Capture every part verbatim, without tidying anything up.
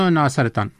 ناصرتان.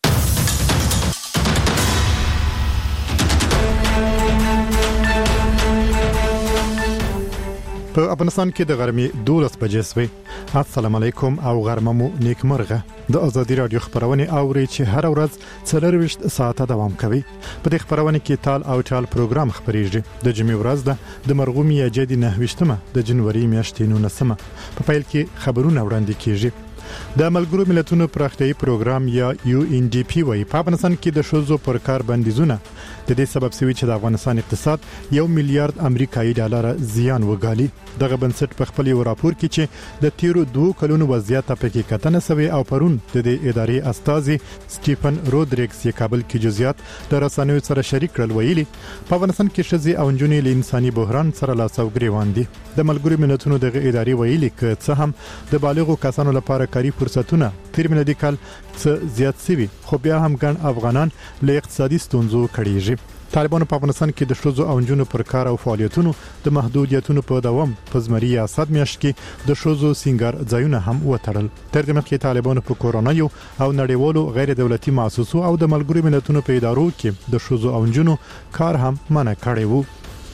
په افغانستان کې د غرمې دولس بجې سوي. السلام علیکم او غرمه مو نیکمرغه. د ازادي رادیو خبرونه اوري چې هر ورځ څلرويشت ساعته دوام کوي. په دې خبرونه کې تال او چال پروګرام خبريږي. د جمعې ورځ ده د مرغومي جدي نهويشتمه د جنوري میاشتې نولسمه. په پیل کې خبرونه وړاندې کیږي. د ملګرو ملتونو پراختیايي پروګرام یا یو ان ډي پی وايي په افغانستان کې د شوزو پر کار بندیزونه د دې سبب سوي چې د افغانستان اقتصاد یو میلیارډ امریکایي ډالر زیان وګالي. دغه بنسټ په خپل یو راپور کې چې د تیرو دوه کلونو وضعیت په کې کتنه سوي او پرون د دې ادارې استاذي سټيفن رودریګز یې کابل کې جزئیات د رسنیو سره شریک کړل. ویلي په افغانستان کې شذي او جنونی له انساني بحران سره لاس او ګریوان دي. د ملګرو ملتونو دغه ادارې ویلي چې څه هم د بالغو کسانو لپاره کاری فرصتونه تیر ملي کال څه زیات سوي خو بیا هم ګڼ افغانان له اقتصادي ستونزو کړيږي. طالبانو په افغانستان کې د شوزو او جنونو پر کار او فعالیتونو د محدودیتونو په دوام په زمري ریاست میاشت کې د شوزو سنگار ځایونه هم وټړل. تر دې مخکې طالبانو په کورونا یو او نړیوالو غیر دولتي مؤسسو او د ملګرو ملتونو په ادارو کې د شوزو او جنونو کار هم منع کړی وو.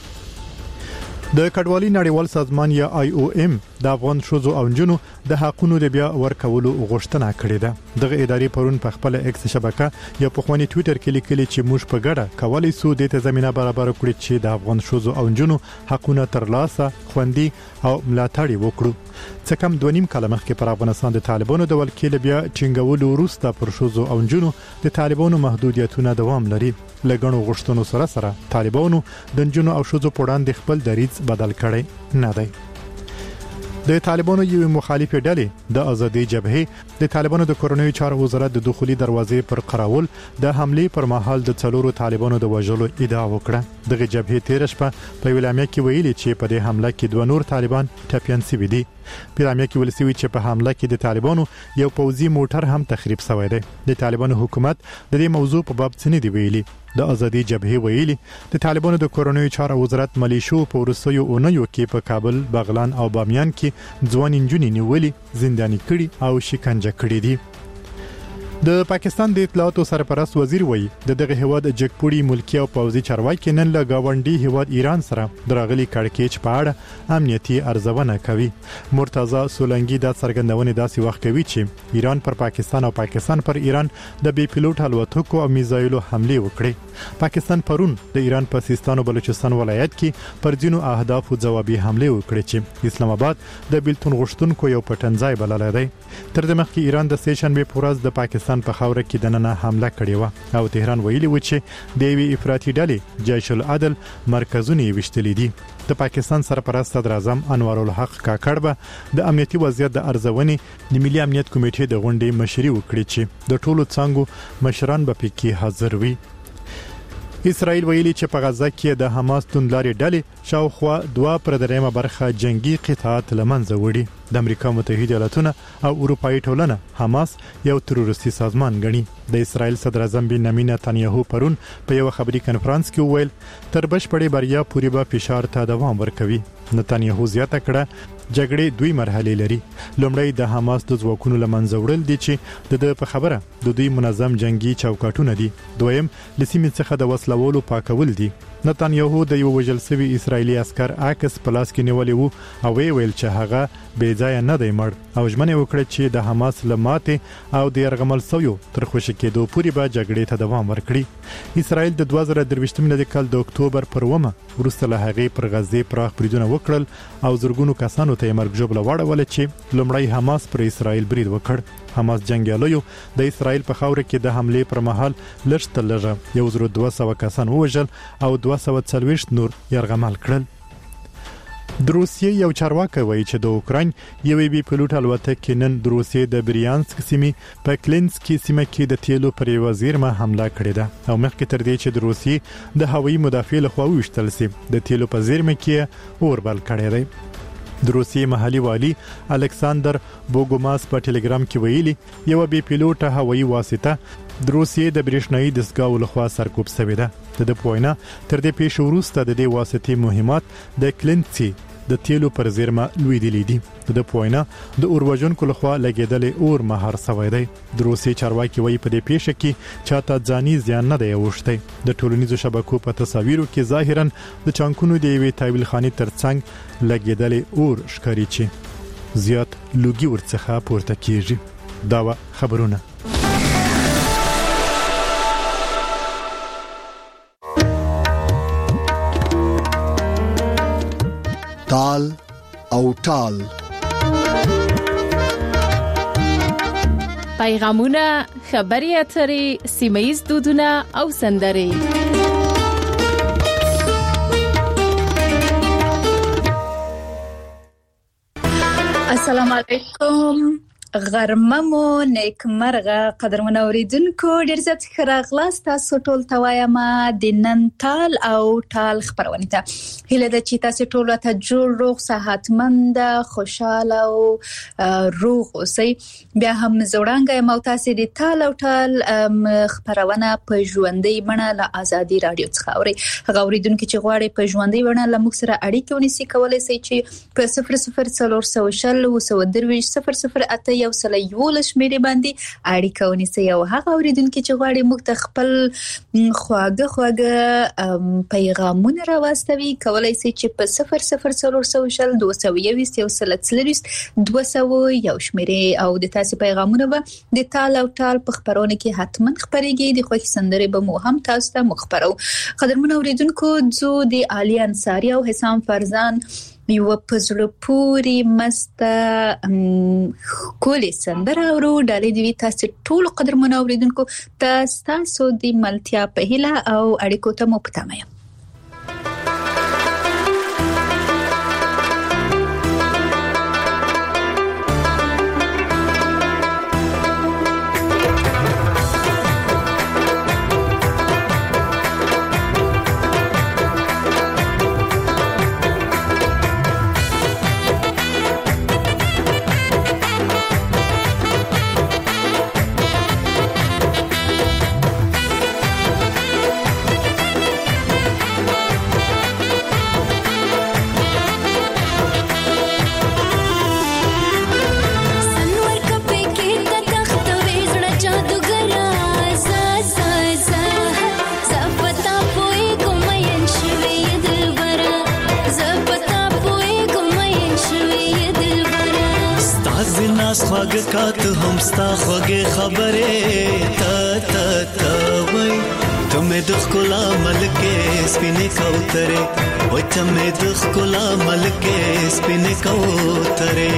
د کډوالي نړیوال سازمان یا آی او ام د افغان شوزو او جنونو د حقونو د بیا ورکولو غوښتنه کړې ده. دغه ادارې پرون په خپل ایکس شبکه یا په خواني ټوئیټر کې لیکلي چې موږ په ګډه کولای سو د ته زمينه برابر کړو چې د افغان شوزو او جنونو حقونه ترلاسه خوندي او ملاتړ وکړو. څه کم دوه نیم کاله مخکې پر افغانستان د طالبانو د ولکې بیا ټینګولو وروسته پر شوزو او جنونو د طالبانو محدودیتونه دوام لري. لګڼو غوښتنو سره سره طالبانو د جنونو او شوزو په وړاندې خپل دریځ بدل کړي نه دی. د طالبانو یو مخالف ډلې د ازادي جبهه د طالبانو د کورونوي چارو وزارت د دخولي دروازې پر قراول د حمله پر مهال د څلورو طالبانو د وژلو ادعا وکړه. دغه جبهه تیر شپه په ویلامیا کې ویلي چې په دې حمله کې دوه نور طالبان ټپيان شوي دي. په ویلامیا کې ولسوي چې په حمله کې د طالبانو یو پوځي موټر هم تخریب شوی دی. د طالبانو حکومت د دې موضوع په باب څه نه دی ویلي. د ازادي جبهه ویلي د طالبانو د کورونوي چارو وزارت ملیشو په ورسېو اونیو کې په کابل، بغلان او بامیان کې ځوان انجونی نیولي، زنداني کړي او شکنجه کړي دي. د پاکستان د اطلاعاتو سرپرست وزیر وایي د دغه هواد جګپوړي ملکی او پوځي چارواکي نن له گاونډي هواد ایران سره درغلي کړکېچ په اړه امنیتي ارزونه کوي. مرتضی سولنګي د څرګندونې داسې وخت کوي چې ایران پر پاکستان او پاکستان پر ایران د بي پيلوټ الوتکو او میزایلو حمله وکړي. پاکستان پرون د ایران په سیستان او بلوچستان ولایت کې پر ځینو اهدافو ځوابي حمله وکړي چې اسلام آباد د بیلتون غشتونکو یو پټنځای بلل دی. تر دې مخکې ایران د سه شنبه په ورځ د پاکستان په خاوره کې د نننه حمله کړې و او تهران ویلي و چې د وی افراطي ډلې جيش العدل مرکزونه وشتلې دي. د پاکستان سرپرست صدر اعظم انوار الحق کاکړ به د امنیتي وضعیت د ارزونې د ملي امنیت کمیټې د غونډې مشري وکړي چې د ټولو څنګه مشران به پکې حاضر وي. اسرائیل ویلي چې په غزه کې د حماس توندلاري ډلې شاوخوا دوه پر دریمه برخه جنگي قطاعات لمنځه وړي. د امریکا متحده ایالاتونه او اروپאי ټولنه حماس یو تروریستي سازمان ګڼي. د اسرائیل صدر اعظم بنیامین نتنیاهو پرون په یو خبري کانفرنس کې وویل تر بشپړې بریا پورې به فشار ته دوام ورکوي. نتنیاهو زیاته کړه جګړې دوی مرحله لري. لومړی د حماس د ځواکونو لمنځه وړل دي چې د په خبره د دوی منظم جنگي چوکاټونه دي. دویم لسیمې څخه د وسلوالو پاکول دي. نتنیاهو د یو وژل شوی اسرایلی عسكر عکس پلاس کې نیولې وو او ویل چې هغه بې ځای نه دی مړ او ژمنه وکړه چې د حماس لماته او د يرغمل سویو تر خوشی کېدو پورې به جګړې ته دوام ورکړي. اسرایل د دوه زره درویشتم د کال د اکتوبر پر ومه ورسته له هغه پر غزه پراخ بریدونه وکړل او زرګونو کسانو ته مرګ جوړ لوړول چې لومړی حماس پر اسرایل برید وکړ. حماس جنگیالیو د اسرایل په خاور کې د حمله پر مهال لږ تلغه یو زر دوه سوه کسان وژل او دوه سوه څلوېښت نور يرغمل کړل. د روسیې یو چارواکي وایي چې د اوکراین یو بي پيلوټ الوتکه نن د روسیې د بریانسک سیمې په کلینسکي سیمه کې د تیلو پر یو زیرمه حمله کړې ده او مخکې تر دې چې د روسیې د هوایي مدافع لخوا وشتل سي د تیلو په زیرمه کې اور بل کړی دی. د روسیې محلي والی الکساندر بوګوماس په ټلګرام کې ویلي یو بي پيلوټ هوایي واسطه د روسیې د برېښنايي دستګاو لخوا سرکوب شوې ده. د پوینا تر دې پیښ وروسته د دې واسطې مهمات د کلینسکي د تیلو پر زیرمه لویدلې دي د پوینه د اوروجونکو لخوا لګیدلې اور مهار سوي دی د روسي چارواکي وایي په دې پیښه کې چاته ځاني زیان نه دی اوښتي د ټولنیزو شبکو په تصاویرو کې ظاهرا د چانکونو دی وی تایویل خاني ترڅنګ لګیدلې اور ښکاری چی زیات لوګي ورڅخه پورته کیږي دا خبرونه تال او ټال پیغامونه خبري اترې سیمایي دودونه او سندري السلام علیکم غرممو نیکمرغه قدرمن اوریدونکو ډیر زیات خراغلاس تاسو ټول توایم د نن تال او ټال خبرونه ته هله د چې تاسو ټول ته جوړ روغ صحتمند خوشاله او روغ اوسئ بیا هم زوړانګه مو تاسو د تال او ټال خبرونه په ژوندۍ بڼه له ازادي رادیو څخه اوري هغه اوریدونکو چې غواړي په ژوندۍ بڼه له موږ سره اړیکه ونیسي کولای شي چې په صفر صفر څلور سوشل او سودرويش صفر صفر اته یو سل یو لشمېره باندې اړیکه ونیسي او هغه اوریدونکو چې غواړي موږ ته خپل خواږه خواږه پیغامونه راوستوي کولای شي چې په صفر صفر څلور سوشل دوه سوه یو یو سل څلوریش دوه سوه یو شمېره او د تاسو پیغامونه به د تال او ټال په خبرونه کې حتما خبريږي د خوښ سندري به مو هم تاسو ته مخبرو قدرمن اوریدونکو زو د علي انصاری او حسام فرزان یو پزړه پوری مسته کولې سندره ورو ډالې دی تاسو ټول قدرمن اوریدونکو تاسو د ملتیا په هله او اړیکو ته مو پتامه خواږه کات هم ستا خوږه خبره تا تا تا وای ته مې د خلا ملکه سپینې کوتره وای ته مې د خلا ملکه سپینې کوتره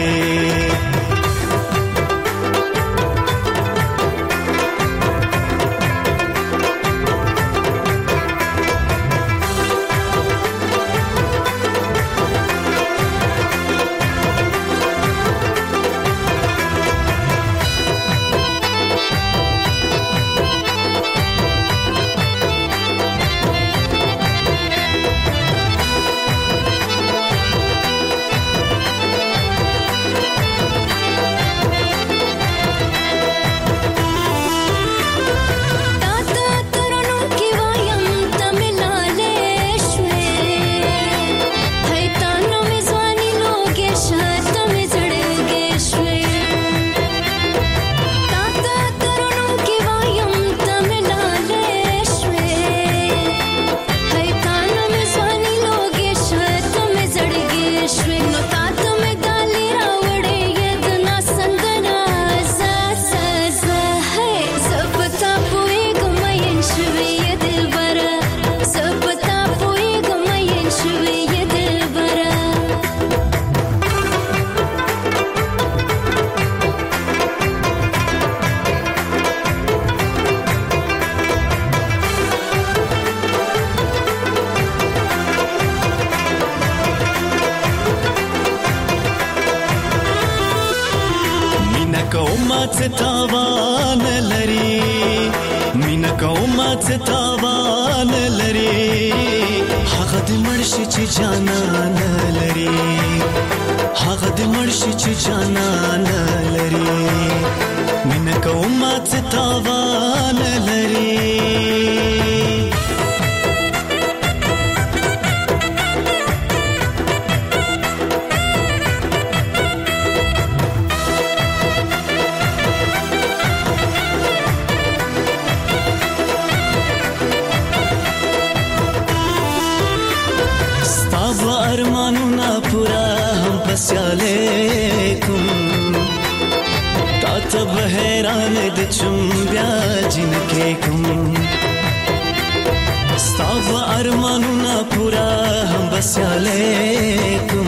تاوان لري مینا کومات تاوان لري هغه د مرشي چې جانان لري هغه د مرشي چې جانان لري مینا کومات تاوان لري علیکم تا ته حیران د چم بیا جن کې کوم ستاسو ارمانونه پورا هم بس علیکم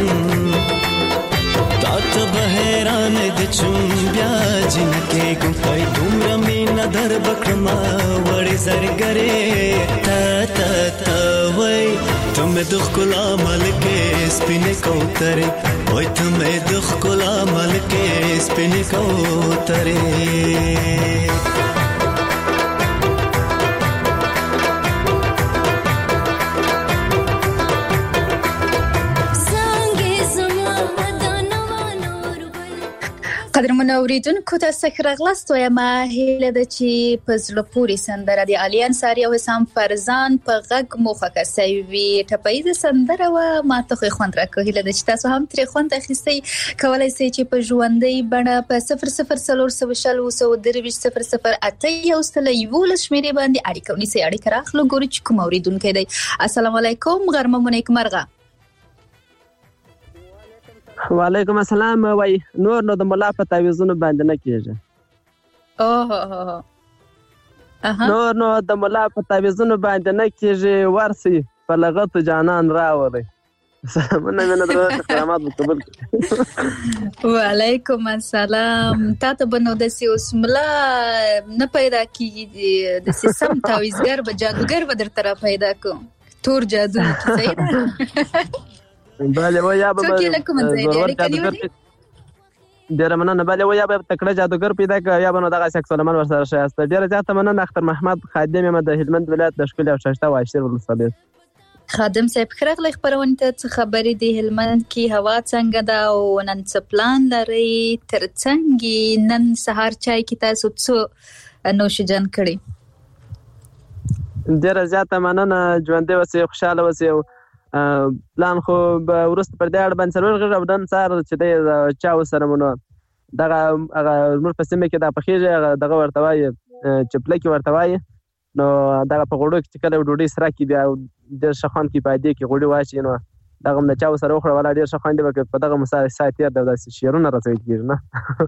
تا ته حیران د چم بیا جن کې کوم پای دومره مینا در بکما وړي زرګره تا تا تا وای تم دخ کلا ملکه سپینه کوتره وای تم دخ کلا ملکه سپینه کوتره قدرمن اوریدونکو تاسو ښه راغلاست. وایم هیله ده چې په زړه پورې سندره د علي انصاري او حسام فرزان په غږ مو خوښه سوي ټپیزه سندره و ما ته خو خوند راکړ. هیله ده چې تاسو هم ترې خوند اخیستئ. کولای شئ چې په ژوندۍ بڼه په صفر صفر څلور سوه شل اووه سوه درویشت صفر صفر اته یو سل یولس شمېرې باندې اړیکه ونیسئ. اړیکه راخلو ګورو چې کوم اوریدونکی دی. السلام علیکم، غرمه مو نیکمرغه. وعلیکم السلام. وای نور نو د مولا په تعویذونو باندې نه کیږي. اوه اوه اها نور نو د مولا په تعویذونو باندې نه کیږي. ورسي په لغت جانان راوړي. مننه مننه درته کرامات قبول کړئ. وعلیکم السلام. تاسو بنو د اوس ملا نه پیدا کیږي د سم تعویذګر به جادوګر به درته پیدا کوم. تور جادو صحیح ده. بله و یا به ضرورت جادوګر ډیره مننه. بله و یا به تکړه جادوګر پیدا کړ یا به نو دغه شخص سلیمان ورسره شایسته. ډیره زیاته مننه. اختر محمد خادم یم د هلمند ولایت د ښکلي او ښایسته واشیر ولسوالۍ. خادم صاحب ښه راغلی خپرونې ته. څه خبرې د هلمند کې هوا څنګه ده او نن څه پلان لرئ؟ تر څنګه نن سهار چای کې تاسو څه نوشجان کړي؟ ډیره زیاته مننه. ژوندی اوسئ، خوشحاله اوسئ. پلان خو به وروسته پر دې اړه باندې څلور غږ او نن سهار چې دی چا وسره مو نو دغه هغه زموږ په سیمه کې دا پخېږي هغه دغه ورته وایي چپلکې ورته وایي. نو دغه په غوړو کې چې کله ډوډۍ سره کړي بیا ډېر ښه خوند کوي. په دې کې غوړي واچوي نو دغه هم د چا وسره وخوړه والا ډېر ښه خوند دی. په دغه مسا ساعت تېر دی او داسې شعرونه راته ویل کېږي نه.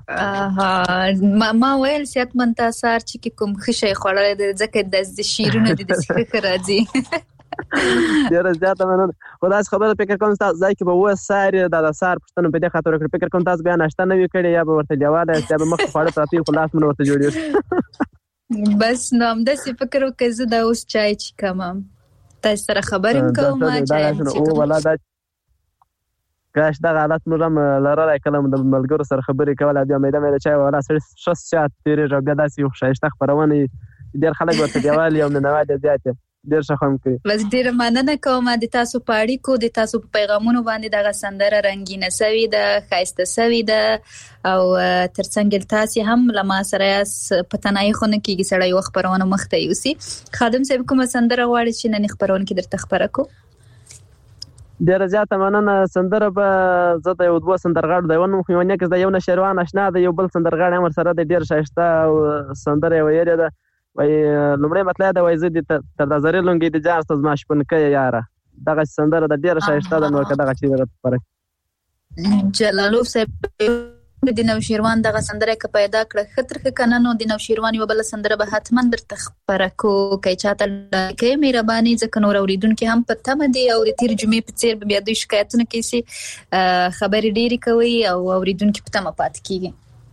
ما ویل صحتمند تا سهار چې کوم ښه شی خوړلی دی ځکه داسې شعرونه دي داسې ښه راځي. ډیره زیاته مننه. خو داسې خبره فکر کوم ستاسو ځای کې به اوس سهار د سهار پوښتنه په دې خاطر وکړئ. فکر کوم تاسو بیا ناشته نه وي کړې یا به ورته لیواله یاست یا به مخکې خواړه پراته وي خو لاس مو نه ورته جوړېږي. بس نو همداسې فکر وکړئ زه دا اوس چای چښم. تاسو سره خبرې هم کوم چای هم څښم. کاش دغه حالت موږ هم لرلی کله مو د ملګرو سره خبرې کول او بیا میده میده چای والا سړي ښه ساعت تېرېږي او بیا داسې یو ښایسته خپرونه وي ډېر خلک ورته دیوال او مینهوال یې زیات ډېر ښه خوند کوي. بس ډېره مننه کوم د تاسو په اړیکو د تاسو په پیغامونو باندې دغه سندره رنګینه سوې ده، ښایسته سوې ده او ترڅنګ تاسو هم له ما سره په تنهایي خونه کې سړی یو خبرونه مخته یوسي. خادم صاحب کومه سندره غواړي چې نن خبرونه کې درته خبره کو؟ ډېره زیاته مننه. سندره به زه د یو دوه سندرغاړو د یو نوم خو یو نیکس د یو نشیروان اشنا د یو بل سندرغاړی هم ورسره د ډېر ښایسته او سندره یې ویلې ده. وای لومړی مطلب دا وای زه د تر نظر لونګي د جان ستاسو ما شپنکه یاره دغه سندره د ډیره شایسته ده. نو کدا چې راته پره جلالوف صاحب د نوشیروان دغه سندره ک پیدا کړه خطر ک کنه نو د نوشیروان یو بل سندره به حتما درته خبره کو کای چاته کې مهرباني ځکه نور اوریدونکو هم په تمه دي او د ترجمه په څیر بیا د شکایتونو کې سي خبرې ډېری کوي او اوریدونکو په تمه پات کیږي.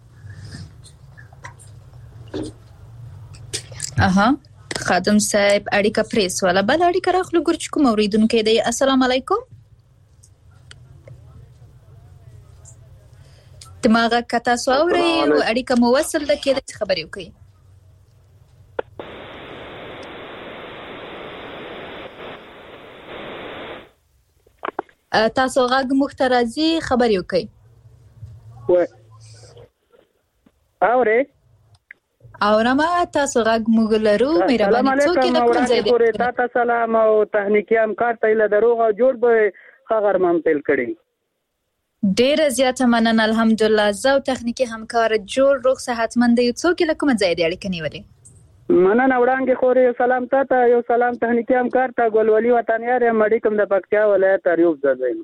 اها خادم صاحب اړیکه پریس ولا بل اړیکه راخلو ګورچ کوم اوریدونکو دی. السلام علیکم. دماغه کتا سووري او اړیکه مو وصل ده کې خبرې وکړي. تاسو غږ مخترزي خبرې وکړي. و اورې اورما تاسو غږ مغلرو مهرباني څوک نه کوم ځای دی. تاسو سلام او تخنیکی همکار ته له دروغ او جوړ به خبرمن تل کړي. ډېر زیاته مننه الحمدلله. زو تخنیکی همکار جوړ روغ صحتمند یو څوک له کوم ځای دی اړیکه نیولې. مننه وړاندې خوري سلام ته یو سلام تخنیکی همکار ته ګلولي وطن یار مړی کوم د پکتیا ولایت اریوب ځای.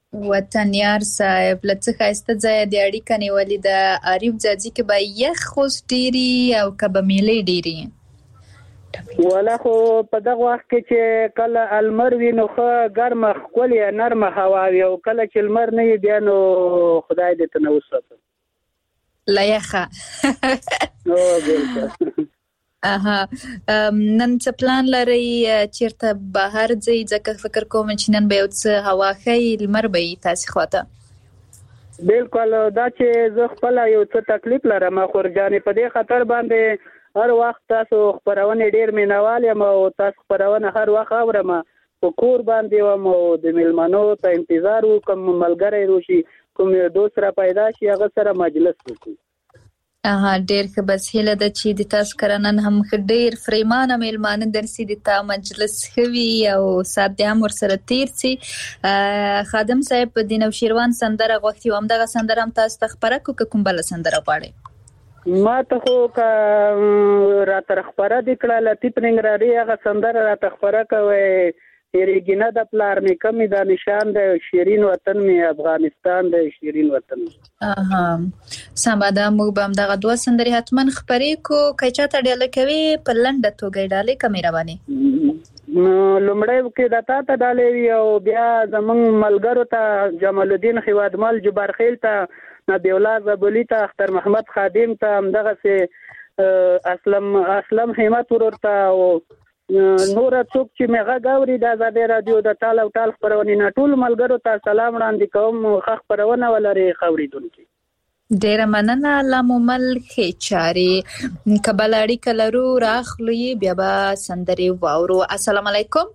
وطنیار صاحب لڅ خاسته ځای د اړیکه نیولې د عارف ځاځي کې به یخ خوس ډيري او کبه میلې ډيري ولا خو په دغه وخت کې چې کله المر وي نو خو ګرمه خولې نرمه هوا وي او کله چې المر نه وي بیا نو خدای دې ته نو وساتي لا یخه او بالکل اها نن څه پلان لري چیرته بهر ځي ځکه فکر کوم چې نن به یو څه هوا ښه لمر به تاسو خواته بالکل دا چې زه خپل یو څه تکلیف لرم خورجانې په دې خاطر باندې هر وخت تاسو خبرونه ډیر مینوال یم او تاسو خبرونه هر وخت اورم په کور باندې وم او د ملمنو ته انتظار وکم ملګری روشي کوم دوست را پیدا شي هغه سره مجلس وکړو اها ډیر ښه بس هیله ده چې د تاسو کرنن هم ډیر فریمانه میلمانه درسي د تا مجلس خوي او سات د هم ورسره تیر سي خادم صاحب د نوشیروان سندره غوښتي هم دغه سندره هم تاسو ته خبره کوم بل سندره غواړي ما ته خو کا را تر خبره د کړه لطیف ننګرهاري هغه سندره را تر خبره کوي هریګینه د پلار می کمی د نشان د شیرین وطن می افغانستان د شیرین وطن اها سماده موږ به هم دغه دوه سندري حتمن خبرې کو کچا ته ډاله کوي په لنډه توګه ډاله کمیره باندې نو لمړی کې د تا ته ډاله وی او بیا زمونږ ملګرو ته جمال الدین خوادمل جبارخیل ته نبی الله زبلی ته اختر محمد خادم ته دغه سه اسلم اسلم همت ورته او نور څوک چې مغه غاوري د آزادې رادیو د ټال او ټال خبرونه نه ټول ملګرو ته سلام وړاندې کوم خو خبرونه ولري خوریدونکي ډیر مننه لامل خېچاري کبل اړیکه لرو راخلي بیا به سندري واورو السلام علیکم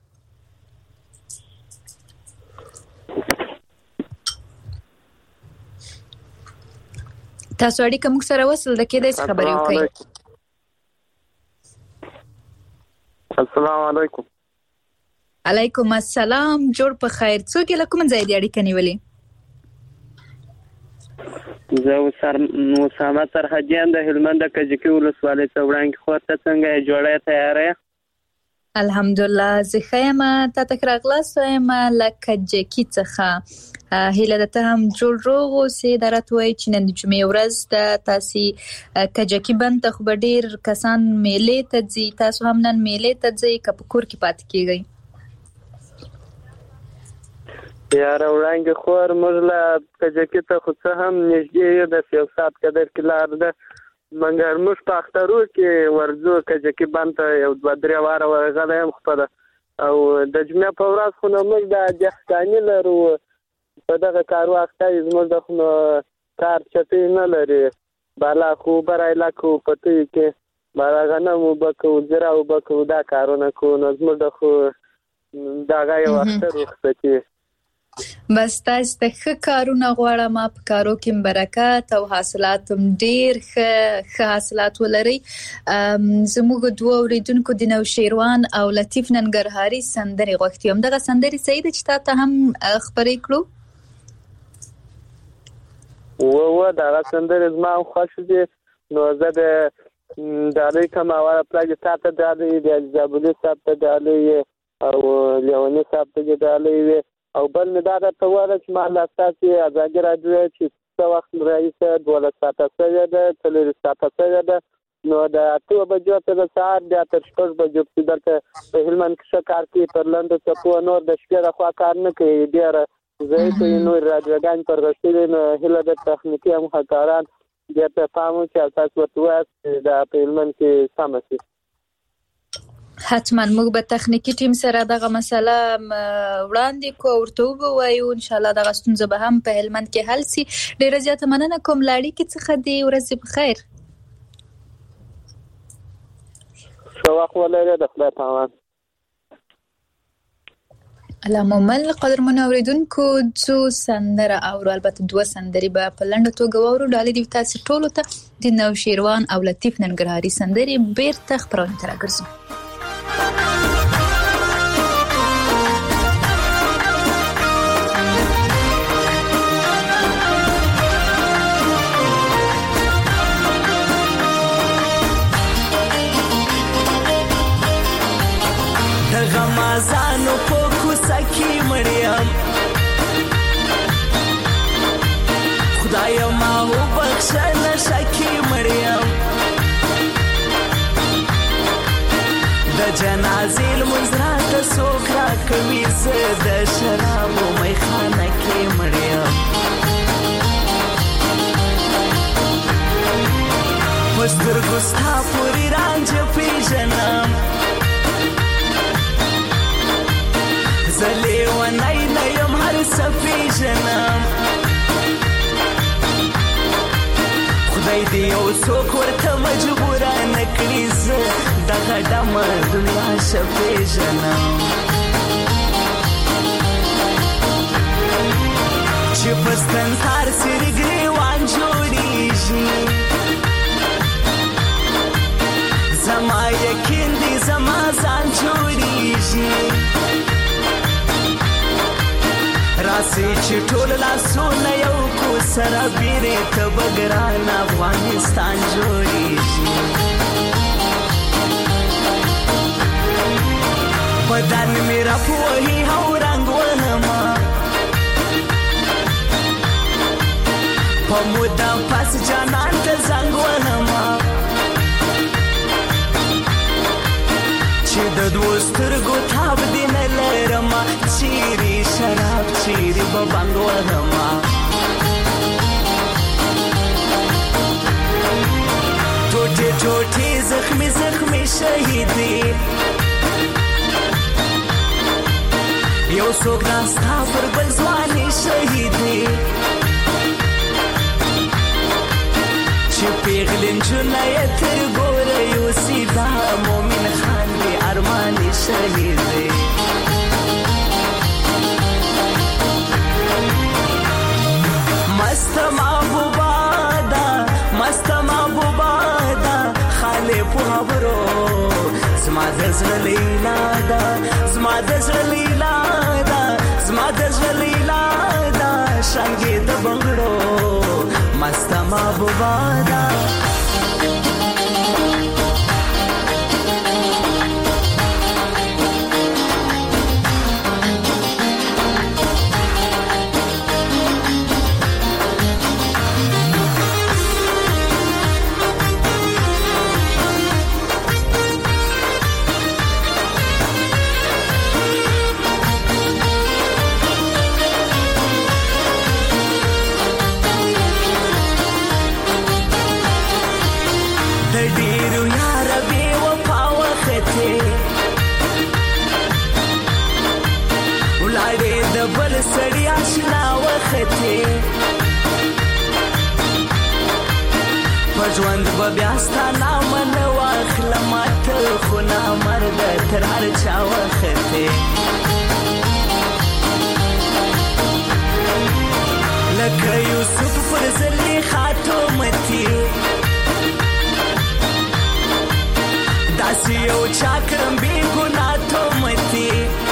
تاسو اړیکه موږ سره وصل د کېدای څه خبرې وکړئ السلام علیکم علیکم السلام جوړ په خیر څوک له کوم ځای دی اړیکه نیولې زه وسر موسامه سرحدیان د هلمند کجکی ولسوالۍ ته وړاندې خورته څنګه جوړه تیارې الحمدلله زه خیمه تا تکراغلا سویم لکه جکی څخه هیله ده ته هم جوړ روغ اوسې درته وای چې نن د جمعې ورځ د تاسې کجکی بند ته خو ډیر کسان میلې ته ځي تاسو هم نن میلې ته ځئ که په کور کې پاتې کیږئ یاره وړاندې خور موږ له کجکی ته خو څه هم نږدې یو د یو ساعت قدر کې لار ده مګر موږ په اخترو کې ورځو کجکی بند ته یو دوه درې واره ورغلی یم خپله او د جمعې په ورځ خو نو موږ د دهقاني لرو په دغه کارو اخته زموږ د خو کار چټۍ نه لري بالا خو برای لکو پتی کې بالا غنم وبکو زرا وبکو دا کارونه کو نو زموږ د خو دغه یو اختر وخته بس تاسو ته ښه کارونه غواړم په کارو کې برکت او حاصلات ډیر ښه حاصلات ولري زموږ دوه اوریدونکو د نوشیروان او لطیف ننګرهاري سندري غوښتي هم دغه سندري سید چې تاسو هم خبرې کړو و و دا سندري زما خوښ دي نو زه د دالې کوم اوله پلاګ تاسو ته دالې د زابلي صاحب ته دالې او لیونی صاحب ته دالې او بل مې دا ته وره چې ما لا تاسو ازاګر راځي چې څو وخت رئیس دوله ساعته سره ده تلل ساعته سره ده نو دا ټول بجو ته ساعت د تر شپږ بجو په دغه په هلمند کې کار کوي پر لاندې څه په نور د شپې راخوا کار نه کوي ډیر زه په نور راډیوګان پر غشتل نو هله د تخنیکی هم خطران د په پامو چې تاسو ورته د په هلمند کې سمسي حتما موږ به تخنیکی ټیم سره دغه مسله وړاندې کو ورته وایو ان شاء الله دغه ستونزه به هم په هلمند کې حل سي ډیره زیاته مننه کوم لاړی کې څخه دی ورځ په خیر شو اخواله د خپل پامان علامه قدرمن اوریدونکو څو سندره او البته دوه سندري به په لنډه توګه وورو ډالې دی تاسو ټول ته د نوشیروان او لطیف ننګرهاري سندري بیرته خبرونه تر راګرځو غمازانو په کوڅه کې مړیم نشه نشه کې مړیم د جنازې لمونځ راته څوک راکوي زه د شرابو میخانه کې مړیم په سترګو ستا پورې رانجه پېژنم زه لیونی نه یم هر څه پېژنم خدای دې یو څوک ورته مجبوره نه کړي زه دغه ډمه دنیا ښه پېژنم چې په ستنسار سرې ګریوان جوړېږي زما یقین دی زما ځان جوړېږي راسي چې ټول لاسونه یو کو سره بیرې ته به ګران افغانستان جوړېږي بدن مې راپوهي او رنګ وهمه په مدام پس جانان ته زنګ وهمه چې د دوو سترګو تاب دې نه لرمه چیرې شراب چیرې به بنګ وهمه ټوټې ټوټې زخمي زخمي شهیدې یو څوک ناستا پر بل ځوانې شهیدې چې پیغلې نجونه یې تر ګوره یوسي دا مومن خان دې ارمانې شهیدې مست محبوبه ده مست محبوبه ده خالې په خبرو زما د زړه لیلا ده زما د زړه لیلا ده زما د زړه لیلا ده شانګې د بنګړو مست محبوبه ده سړی آشنا وختې په ژوند به بیا ستا نامه نه واخلم ته خو نامرده تر هر چا وختې لکه یوسف پر زلیخا تومتې داسې یو چا کړم بې ګناه تومتې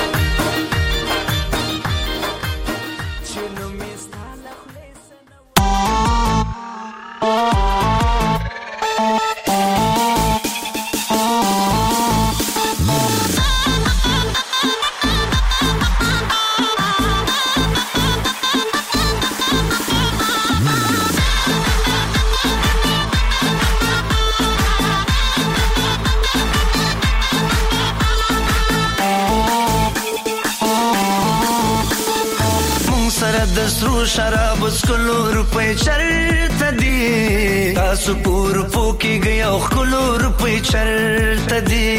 شراب سکلو روپے چرته دی تاسو پور پوکی گیا خلو روپے چرته دی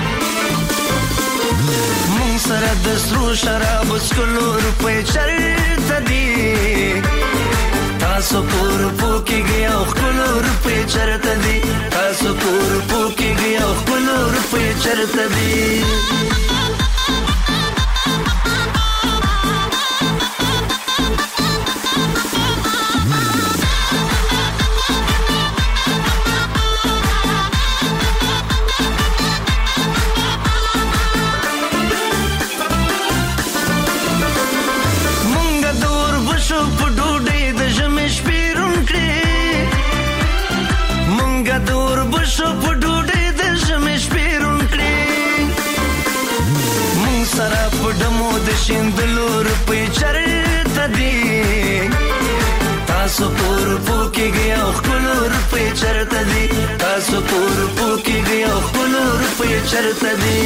مون سره د سرو شراب سکلو روپے چرته دی تاسو پور پوکی گیا خلو روپے چرته دی تاسو پور پوکی گیا خلو روپے چرته دی تاسو پور پوکیږي او خپل روپې چرته دي تاسو پور پوکیږي او خپل روپې چرته دي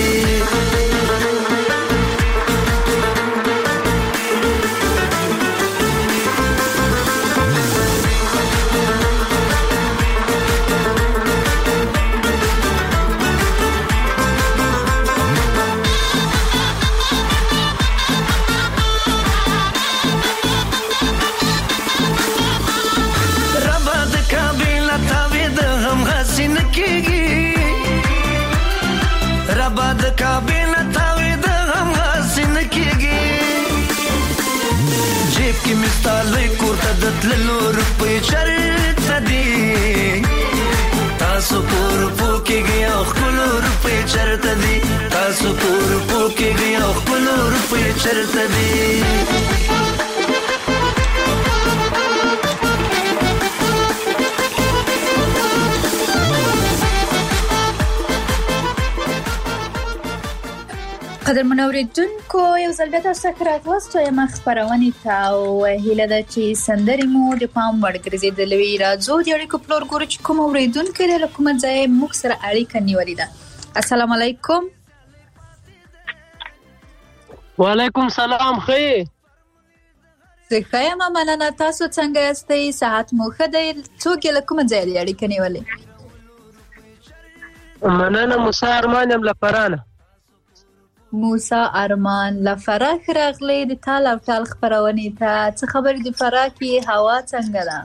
کابینه تاوی د غم غاسین کېږي جیب کې مستالوي کورته د تللو روپۍ چرته دي تاسو پور پوکېږي او خپلو روپۍ چرته دي تاسو پور پوکېږي او خپلو روپۍ چرته دي قدرمن اوریدونکو یو ځل بیا تاسو ته راغلاست یم خبرونه ته او هیله ده چې سندرې مو د پام وړ ګرځېدلې وي راځو د اړیکو پلور ګورو چې کوم اوریدونکو د کوم ځای موږ سره اړیکه نیولې ده السلام علیکم وعلیکم سلام خیر څنګه یم مننه تاسو څنګه یاستئ صحت مو ښه دی څوک له کوم ځای اړیکه نیولې مننه موسی ارمان یم لپرانه موسی ارمان لفراخ راغلی د تال او تال خبرونه ته څه خبر دی فراکي هوا څنګه ده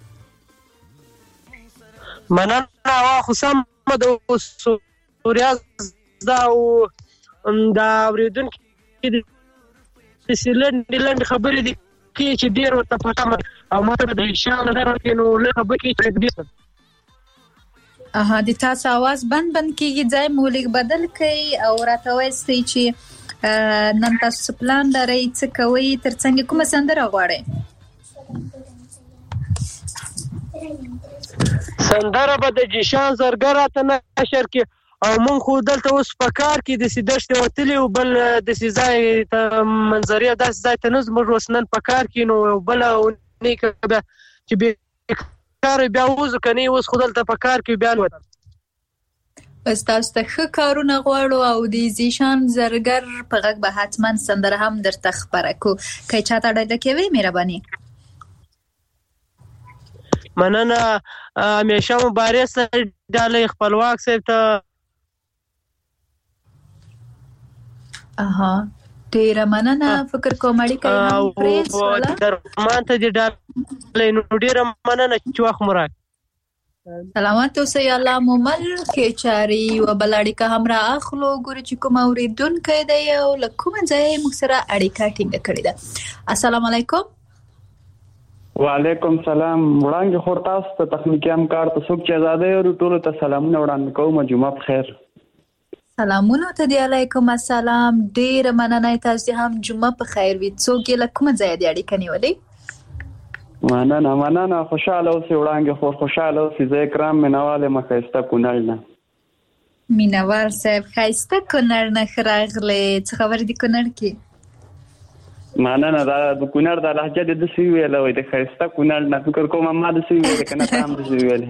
مننه هوا خو سم د سوریا دا او دا اوریدونکو د سیلند لند خبرې دي چې ډیر ورته پټه او ماته د شان نظر کې نو له خبرې کې دي اها د تاسو आवाज بند بند کیږي ځای مولک بدل کړئ او راته وایي چې نن تاسو پلان لرئ څه کوي ترڅنګ کومه سندره غواړئ سندره به د جشان زرګر ته نشر کې او مونږ خو دلته اوس په کار کې د سیدشت وتلی او بل د سیزای ته منظریه داس ځای ته نظم روسنن په کار کې نو بل نیک چې به کار بیا وځو کني اوس خودل ته په کار کې بیان وته بس تاسو ته ښه کارونه غواړو او د زیشان زرګر په غږ به حتما سندره هم درته خبره کو کای چاته ډاډه کوي مهرباني مننه همیشه مبارک سره ډالې خپلواک صاحب ته اها ډیر مننه فکر کوم اړیکه هم پریس ولا درمان ته دې ډالې نو ډیر مننه چې وخت مراد سلامات اوسئ الله مومل کې چاري او بلړیکه هم را اخلو ګور چې کوم اوریدونکو دی او لکه ځای موږ سره اړیکه ټینګ کړی ده السلام علیکم وعلیکم سلام وړاندې خور تاسو ته تخنیکی همکار ته څوک چې آزادې او ټول ته سلامونه وړاندې کوم جمعه بخیر سلامونه ته دی علیکم السلام ډیر مننه تاسو هم جمعه بخیر وي څوک له کوم ځای دی اړیکه نیولې مننه مننه خوشاله اوسې وړاندې خور خوشاله اوسې زه کرام منواله مخایسته کونړ نه مینوال صاحب خایسته کونړ نه خراغله څه خبر دی کونړ کې مننه دا د کونړ د لهجه د سی ویل وي د خایسته کونړ نه فکر کوم ما د سی ویل کنه تام د سی ویل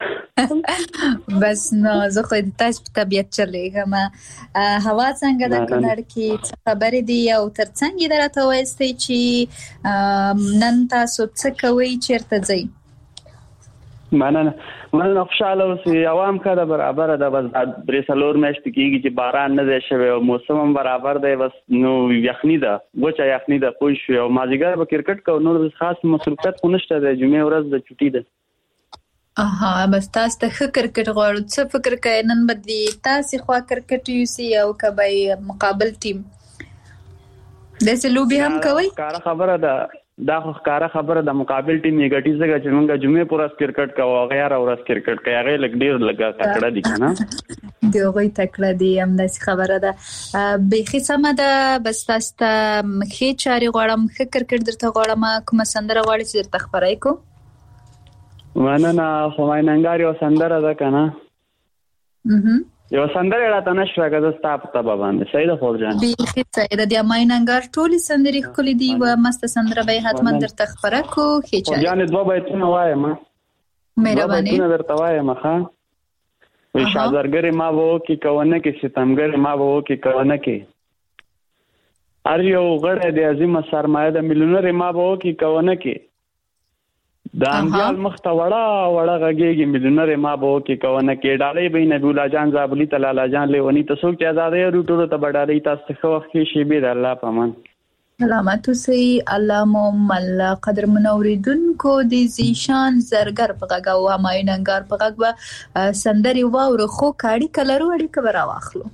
بس نو زه خو د تاسو په طبيعت چلېږم هوا څنګه د کونړ کې خبرې دی او ترڅنګ درته وایستې چې نن تاسو څه کوي چیرته ځئ مننه مننه خوشاله اوسئ عوام کده برابر ده بس درې څلور میاشتې کېږي چې باران نه دی شوی او موسم هم برابر دی بس نو یخني ده وچه یخني ده پوه شوې او مازدیګر به کرکټ کوو نور خاص مصروفیت خو نشته د جمعې ورځ د چوټي ده اها بس تاسو ته ښه کرکټ غواړو څه فکر کوئ نن به د تاسې خوا کرکټ یوسي او که به مقابل ټیم داسې لوبې هم کوئ ښکاره خبره ده دا خو ښکاره خبره ده مقابل ټیم یې ګټي ځکه چې موږ جمعې په ورځ کرکټ کوو هغه هره ورځ کرکټ کوي هغې لږ ډېر لږه تکړه دي که نه د هغوی تکړه دي همداسې خبره ده بیخي سمه ده بس تاسو ته ښې چارې غواړم ښه کرکټ درته غواړم کومه سندره غواړئ چې درته خبره یې کوم مننه خو مایننګار یو سندره ده که نه یو سندره راته نشوه که زه ستا په طبع باندې. صحیح ده خوب جان؟ بیخي صحیح ده. د امایننګار ټولې سندرې ښکلې دي و مست سندره به یې حتما درته خپره کړو. ښې خوب جان دوه بیتونه وایم. مهرباني. دوه بیتونه درته وایم ښه. وی شادرګرې ما به وکړي کونه کې، ستمګرې ما به وکړي کونه کې، هر یو غړی د عظیمه سرمایه د میلیونرې ما به وکړي کونه کې، د انډیال مخ ته وړه وړه غږېږي میلیونرې ما به وکړي کونه کې، ډالۍ به یې نبیالله جان زابلي ته لالا جان لیوني ته څوک چې ازادۍ لري ټولو ته به ډالۍ. تاسو ته ښه وخت کې شیبې د الله په امان. سلامت اوسئ. الله مو مل. قدرمنو اوریدونکو د زیشان زرګر په غږ او همایوننګار په غږ به سندرې واورو، خو که اړیکه لرو اړیکه به راواخلو.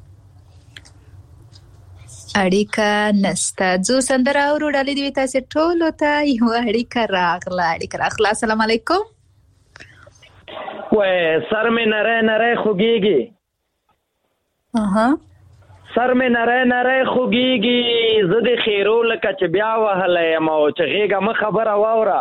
اړیکه نسته. ځو سندره اورو. ډالۍ دې وي تاسې ټولو ته. یوه اړیکه راغله اړیکه راغله السلام علیکم. وای سر مې نری نری خوږېږي. اها سر مې نری نری خوږېږي، زه د خیرو لکه چې بیا وهلی یم او چې غېږه مه خبره واوره،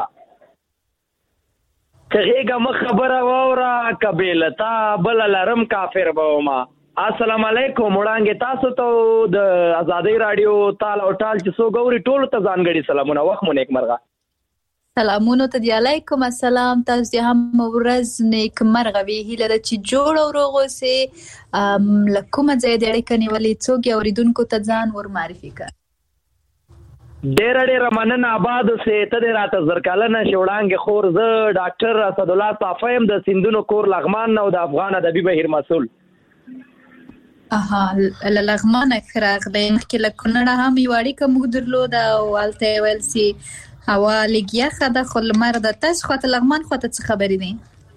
که غېږه مه خبره واوره، که بې له تا بله لرم کافر به ومه. السلام علیکم. وړاندې تاسو ته د ازادۍ راډیو تال او ټال چې څوک اوري ټولو ته ځانګړي سلامونه. وخت مو نیکمرغه. سلامونو ته دی. علیکم السلام. تاسو دې هم ورځ نیکمرغه وي. هیله ده چې جوړ او روغ اوسئ. له کومه ځایه دې اړیکه نیولې؟ څوک یې اورېدونکو ته ځان ور معرفي کړه. ډېره ډېره مننه. آباد اوسئ. ته دې راته زر کلنه شې وړاندې خور. زه ډاکټر اسدالله صافی یم د سیندونو کور لغمان نه او د افغان ادبي بهیر مسؤل. اها له لغمانه ښه راغلی. مخکې له کونړه هم یوه اړیکه موږ درلوده او هلته یې ویل چې هوا لږ یخه ده خو لمر ده. تاسو خواته لغمان خواته څه خبرې دي؟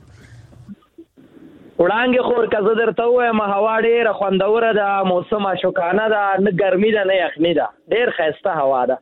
وړاندې خور که زه درته ووایم هوا ډېره خوندوره ده، موسم عاشقانه ده، نه ګرمي ده نه یخني ده، ډېر ښایسته هوا ده.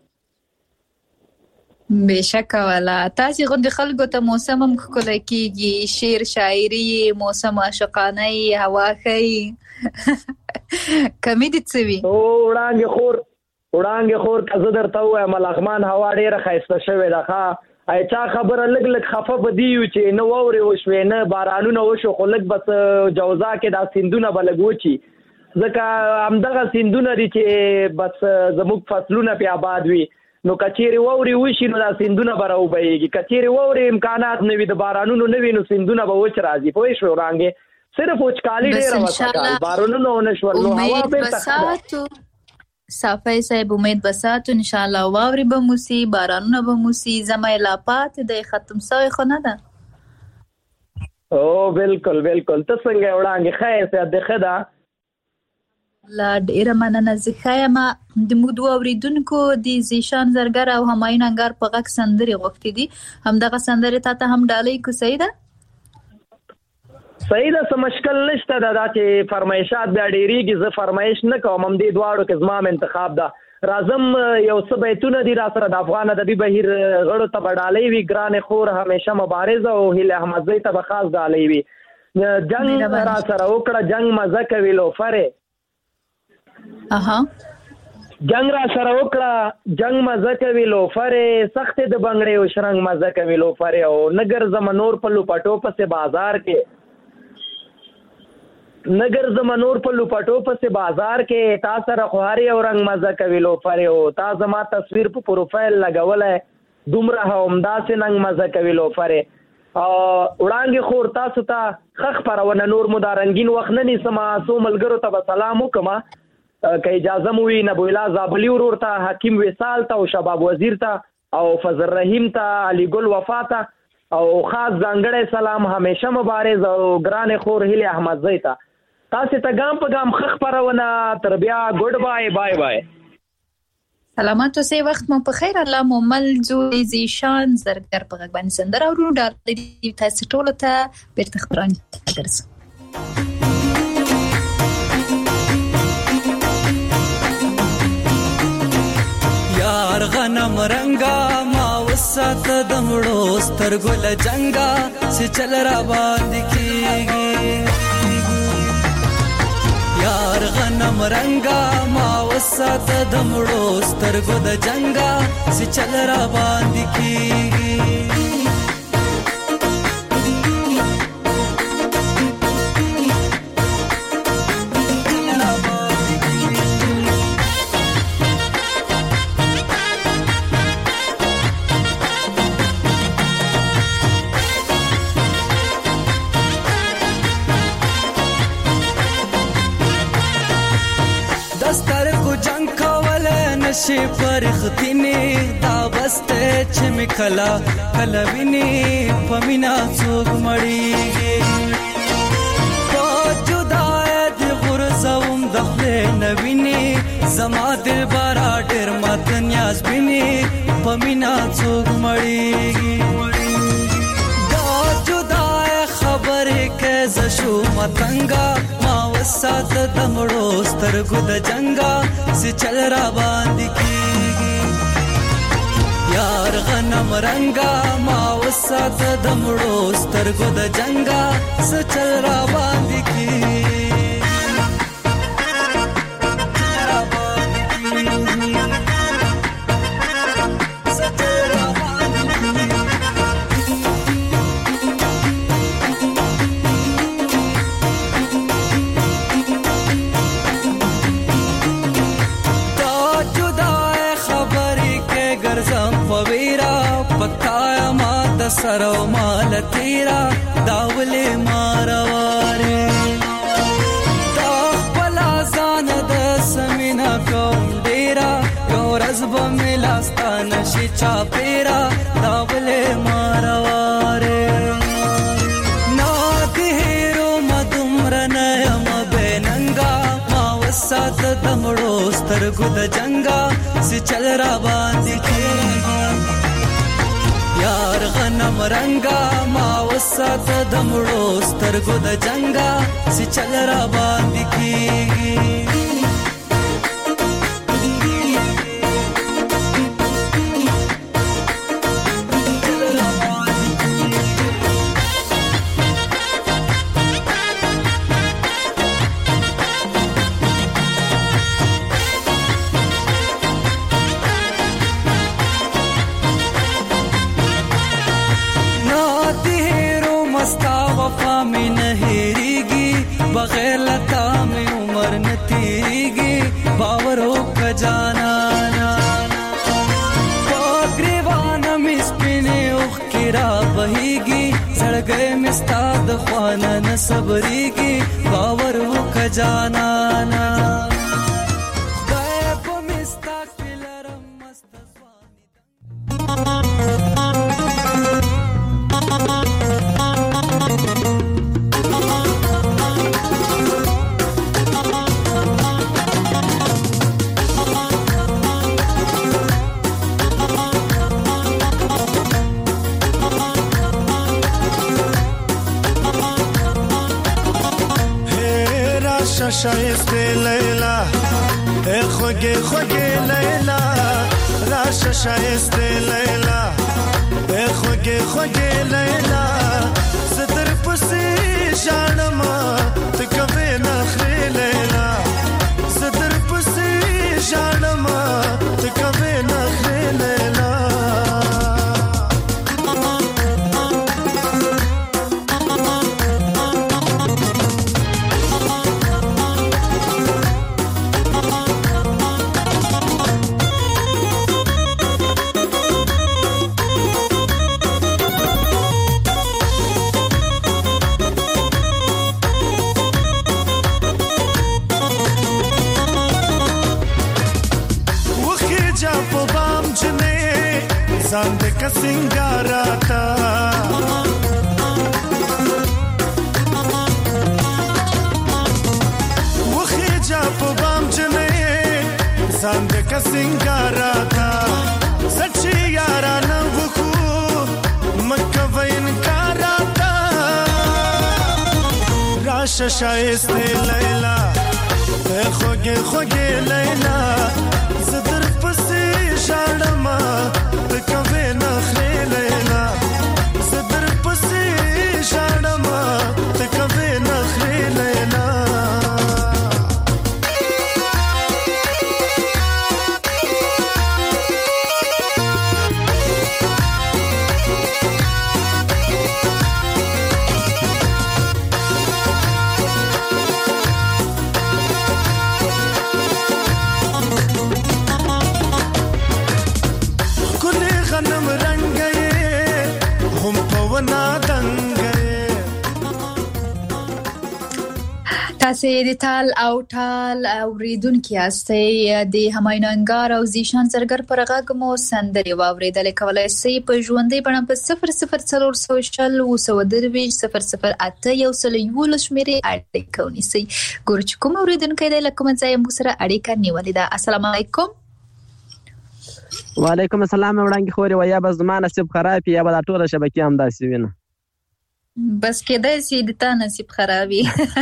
بېشکه والا. تاسې غوندې خلکو ته موسم هم ښکلی کېږي، شعر شاعري، موسم عاشقانه یې، هوا ښه یي. کمې دې څه وي؟ وړاندې خور وړاندې خور که زه درته ووایم لغمان هوا ډېره ښایسته شوې ده. ښه ای چا خبره لږ لږ خفه به دي یو چې نه واورې وشوې نه بارانونه وشو، خو لږ بس جوزا کې دا سیندونه به لږ وچي، ځکه همدغه سیندونه دي چې بس زموږ فصلونه پې آباد وي. نو که چیرې واورې وشي نو دا سیندونه به راوبهیږي، که چیرې واورې امکانات نه وي د بارانونو نه وي نو سیندونه به وچ راځي. پوه شوې وړاندې؟ صرف وچکالي ډېره وه سږکال، بارانونه ونه شول نو هوا بېرته ښه ده. صافی صاحب امید بساتو انشاءالله. واورې به مو سي، بارانونه به مو سي، ژمی لا پاتې دی، ختم شوی خو نه ده. او بالکل بالکل. ته څنګه یې وړاندې؟ ښه یې صحت دې ښه ده؟ لا ډېره مننه. زه ښه یم. د موږ دوه اورېدونکو د زیشان زرګر او همایوننګار په غږ سندرې غوښتې دي. همدغه سندرې تا ته هم ډالۍ کړو. صحیح ده؟ صحیح ده. څه مشکل نشته ده. دا چې فرمایشات بیا ډېرېږي زه فرمایش نه کوم، همدې دواړو کې زما هم انتخاب ده. راځم یو څه بیتونه دي را سره د افغان ادبي بهیر غړو ته به ډالۍ وي. ګرانې خور همیشه مبارزه او هیله احمدزۍ ته به خاص ډالۍ وي. جنګ را سره وکړه جنګ مزه کوي لوفرې. اها جنگ را سره وکړه جنگ مزه کوي لوفرې، سختې د بنګړې او شرنګ مزه کوي لوفرې، او نګر زمنور په لوپټو پسې بازار کې نګر زمنور په لوپټو پسې بازار کې تا سره خواري او رنگ مزه کوي لوفرې، او تا زما تصویر په پروفایل لګولای دومره همداسې ننګ مزه کوي لوفرې. وړاندې خور تاسو ته خخ پرونه نور مو دا رنگین وخت نه نیسمه، څو ملګرو ته به سلام وکړم که اجازه مو وي. نبوالله زابلي ورور ته، حکیم وصال ته او شباب وزیر ته او فضل رحیم ته، علي ګل وفا ته، او خاص ځانګړی سلام همیشه مبارز او ګرانې خور هیلې احمدزۍ ته. تاسې ته ګام په ګام خخ پرونه. تر بیا ګډ بای بای بای. سلامات اوسئ. وخت مو په خیر. الله مو مل. زو زیشان زرګر په غږ باندې سندره اورو. ډالۍ تاسې ټولو ته بیرته خپرونې ته درځو. یار غنم رنگا ما وسات دمړو سترګو لجنګا چې چل را باندې کیږي. یار غنم رنگا ما وسات دمړو سترګو د جنگا چې چل را باندې کیږي. شي پرختینه دا بسته چې مکلا کلا ویني پمینا څوک مړیږي په جدای د غرزوم دخله نویني زما دل بارا ډېر مات نیاز بیني پمینا څوک مړیږي دا جدای خبره کې زشو متنګا ما وسات دمړو سترګو د جنگا سي چل را باندې کیږي یار غنم رنگا ما وسات دمړو سترګو د جنگا سي چل را باندې کیږي سرو مال تیرا داولې مارواره دا بلا ځان د سمینا کوم ډیرا یو رزب ملاستان شي چا پیرا داولې مارواره نا دهرو مدمر نه ام بننګا ما وسات دمړو سترګو د جنگا سي چل را باندې کیږي یار غنم رنگا ما وسات دمړو سترګو د جنگا سي چل را باندې کیږي बगैर लता में उम्र न तीगी बावरों का जाना बागरीवान मिस्पिने उखिरा बहीगी सड़ गए मिस्ताद ख्वाना न सबरीगी बावरों का जाना شایسته لیلا ای خوگه خوگه لیلا راش شایسته لیلا ای خوگه خوگه لیلا صدر پسی جانما تکوی نخری لیلا صدر پسی جانما تکوی نخری لیلا चांद का सिंगारा था वो खिजा पबाम जने चांद का सिंगारा था सच्ची यारा न वो खू मक्का वैन कारा था राश शायस्ते लैला खोगे खोगे लैला ज़दर पसी शाड़मा कवे नखरे लैला ज़दर पसी शाड़मा कवे नखरे लैला تاسو د تال او ټال اوریدونکو یاستئ د همایون انګار او زیشان زرګر پر غږ مو سندري واوریدل کولای شئ په ژوندۍ بڼه په صفر صفر څلور سوه شل اووه سوه درویشت صفر صفر اته یو سل یولس شمیرې اړیکه ونیسئ. ګورو چې کوم اوریدونکی دی له کومه ځایه موږ سره اړیکه نیولې ده. السلام علیکم. وعلیکم السلام. وړاندې خوري ویا بس زما نصیب خراب یا به ټوله شبکې هم داسې وینه بس کېدای شي د تا نصیب خرابي.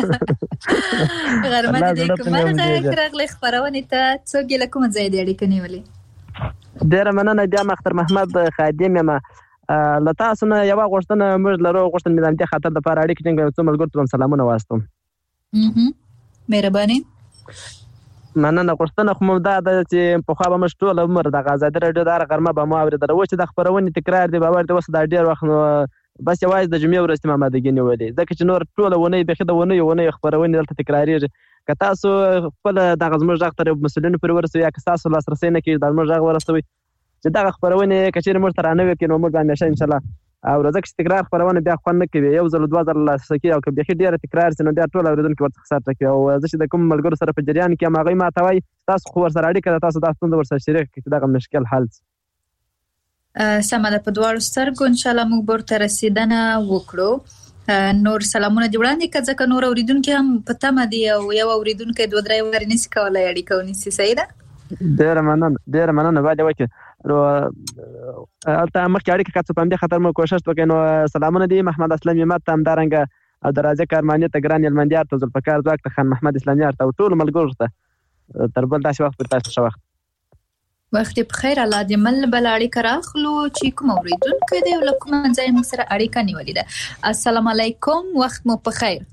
غرمه دې کومه راغلی خبرونه ته څوک له کوم ځای دی اړیکه نیولې؟ ډیره مننه. بیا مختر محمد خادم یم. له تاسو نه یوه غوښتنه موږ لرو، غوښتنه مې د همدې خاطر دپاره اړیکې ټینګ څو ملګرو ته سلامونه واستم. مهرباني. مننه. غوښتنه خو مو دا ده چې پخوا به موږ ټول عمر دغه ازادي راډیو د هره غرمه به مو اورېدله. اوس چې د خپرونې تکرار دی باور دی اوس دا ډېر وخت نو بس یوازې د جمعې ورځ مې آمادګي نیولې، ځکه چې نور ټوله اونۍ بیخي د اونۍ اونۍ خپرونې دلته تکرارېږي. که تاسو خپل دغه زموږ غږ ته مسؤلینو پورې ورسوئ یا که ستاسو لاسرسی نه کېږي دا زموږ غږ ورسوئ چې دغه خپرونې که چېرې موږ ته رانوې کړي نو موږ به همیشه انشاءالله اورو، ځکه چې تکرار خپرونه بیا خوند نه کوي. یو ځل دوه ځله لاسرسی کېږي او که بیخي ډېره تکرار شي نو بیا ټول اورېدونکي ورڅخه سر ټکوي. او زه چې د کوم ملګرو سره په جریان کې یم هغوی ما ته وایي تاسو خو ورسره اړیکه ده، تاسو دا ستونزه ورسره شریکه کړئ چې دغه مشکل حل شي. سمه ده، په دواړو سترګو انشاءالله موږ به ورته رسېدنه وکړو. نور سلامونه دې وړاندې کړه ځکه نور اورېدونکي هم په تمه دي او یو اورېدونکی دوه درې وارې نشي کولی اړیکه ونیسي. صحیح ده؟ ډېره مننه ډېره مننه. باید وکړي نو هلته مخکې اړیکه که څه په همدې خاطر مو کوشش وکړئ. نو سلامونه دي محمد اسلم همت ته، همدارنګه او د رازق ارماني ته، ګران هلمندیار ته، ذوالفقار ځواک ته، خان محمد اسلامیار ته او ټولو ملګرو ته تر بل داسې وخت پورې تاسو ښه وخت. وخت په خیر. الله دې مل بل اړیکه راخلو چې کوم اورېدونکی دی او له کومه ځایه موږ سره اړیکه نیولې ده. السلام علیکم، وخت مو په خیر.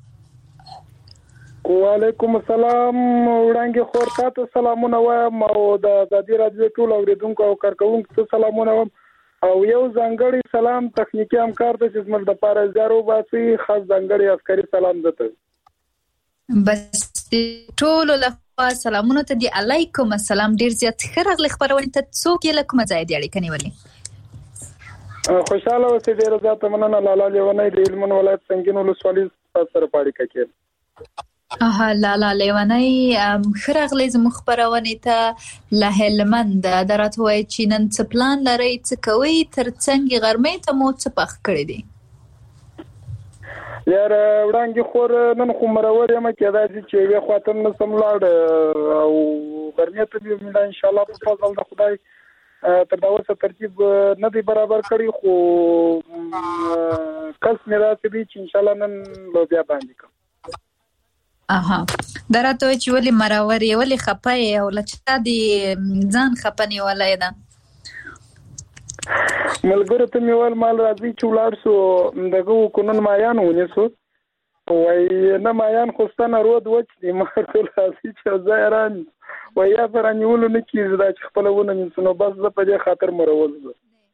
وعلیکم السلام. وړاندې خور تاسو سلامونه وایم او د ازادي راډیو ټول اورېدونکو او کارکوونکو ته سلامونه وایم او یو ځانګړی سلام تخنیکي همکار ته چې زموږ دپاره زیار وباسي، خاص ځانګړی عسکري سلام ده. بس ټولو لخوا سلامونه ته دی. علیکم السلام. ډیر زیات ښه راغلی خبرونه ته. څوک یې له کومه ځایه دی اړیکه نیولې؟ خوشحاله اوسئ. ډیره زیاته مننه. لالا لیونی د هلمند ولایت سنګین ولسوالۍ تاسو سره په اړیکه کې. اها لالا لیونی ښه راغلی زموږ خپرونې ته له هلمنده. دا راته وایي چې نن څه پلان لرئ، څه کوئ، تر څنګ غرمې ته مو څه پخ کړی دی؟ یاره وړاندې خور نن خو مرور یم، کېدای شي چې یوې خوا ته نشم لاړ او غرمې ته به مې انشاءالله په فضل د خدای تر دا اوسه ترتیب نه دی برابر کړی، خو کس مې داسې دی چې انشاءالله نن لوبیا باندې کوم. اها دا راته وایي چې ولې مرور یې، ولې خفه یې او له چا دې ځان خفه نیولی ده؟ ملګرو ته مې ویل مال راځي چې ولاړ شو دغه وکړو، نن مایان ونیسو. وایي نه مایان خو ستا نه رود وچ دي، ما ورته راځي چې یو ځای رانیسو. وایي یا به رانیولو نه کېږي دا چې خپله ونه نیسو. نو بس زه په دې خاطر مرول زه.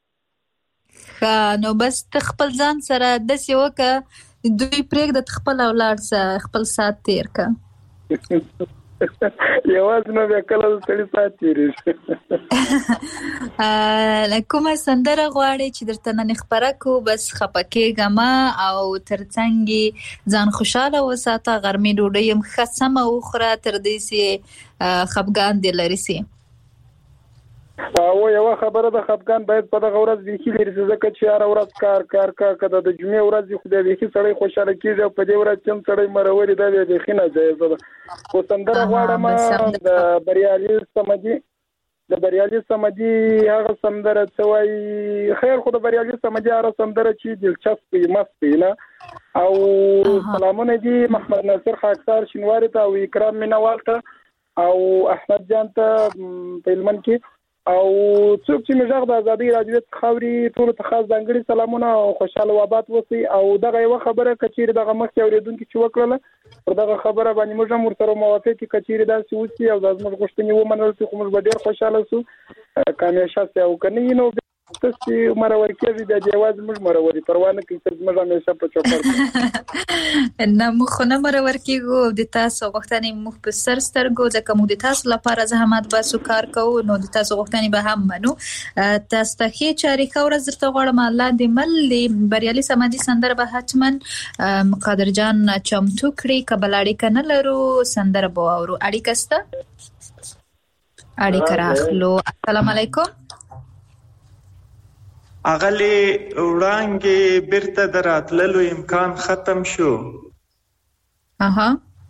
ښه نو بس ته خپل ځان سره داسې وکړه دوی پرېږده ته خپله ولاړ شه، خپل ساعت تېر کړه. یوازې نو بیا کله د سړي ساعت تېرېږي. کومه سندره غواړې چې درته نن خپره کړو؟ بس خفه کېږه مه او تر څنګ یې ځان خوشحاله وساته، غرمې ډوډۍ هم ښه سمه وخوره تر دې چې خفګان دې لرې سي. او یوه خبره ده، خفګان باید په دغه ورځ بیخي لرې سي، ځکه چې هره ورځ کار کار کار که د جمعې ورځ وي خو بیا بیخي سړی خوشحاله کېږي او په دې ورځ چې هم سړی مرور وي دا بیا بیخي ناجایزه ده. خو سندره غواړم د بریالي صمدي د بریالي صمدي هغه سندره څه وایي، خیر خو د بریالي صمدي هغه سندره چې دلچسپ وي مست وي نه. او سلامونه دي محمد ناصر خاکسار شینواري ته او اکرام مینوال ته او احمد جان ته په هلمند کې او څوک چې مې غږ د ازادۍ راډیو څخه اوري ټولو ته خاص ځانګړي سلامونه او خوشحاله و آباد اوسئ. او دغه یوه خبره که چېرې دغه مخکې اورېدونکي چې وکړله پر دغه خبره باندې موږ هم ورسره موافق یو، که چېرې داسې وشي او دا زموږ غوښتنې ومنل شي خو موږ به ډېر خوشحاله شو که همیشه سي، او که نه وي نو تاسو مرور کېږي د جواز موږ مروري پروا نه کوي چې موږ همیشه په چوکاټ نه مخ نه مرور کېږو د تاسو غوښتنې مخ په سر سترګو ځکه موږ د تاسو لپاره زحمت باسو کار کوو نو د تاسو غوښتنې به هم منو. تاسو ته هیڅ چاري خور زرته غواړم الله دې مل دې بریالي سمدي سندره به حتمن مقدر جان چمتو کړی کبلاړي کنه لرو سندره به اورو اړیکه سته اړیکه راخلو. السلام علیکم. اغلی وړانګې بیرته دراتللو امکان ختم شو. اها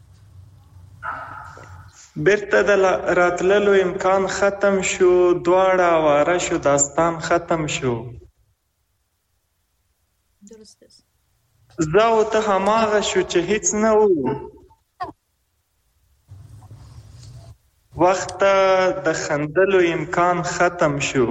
بیرته د راتللو امکان ختم شو دواړه واره شو داستان ختم شو. زه او ته هماغه شو چې هیڅ نه وو. وخت د خندلو امکان ختم شو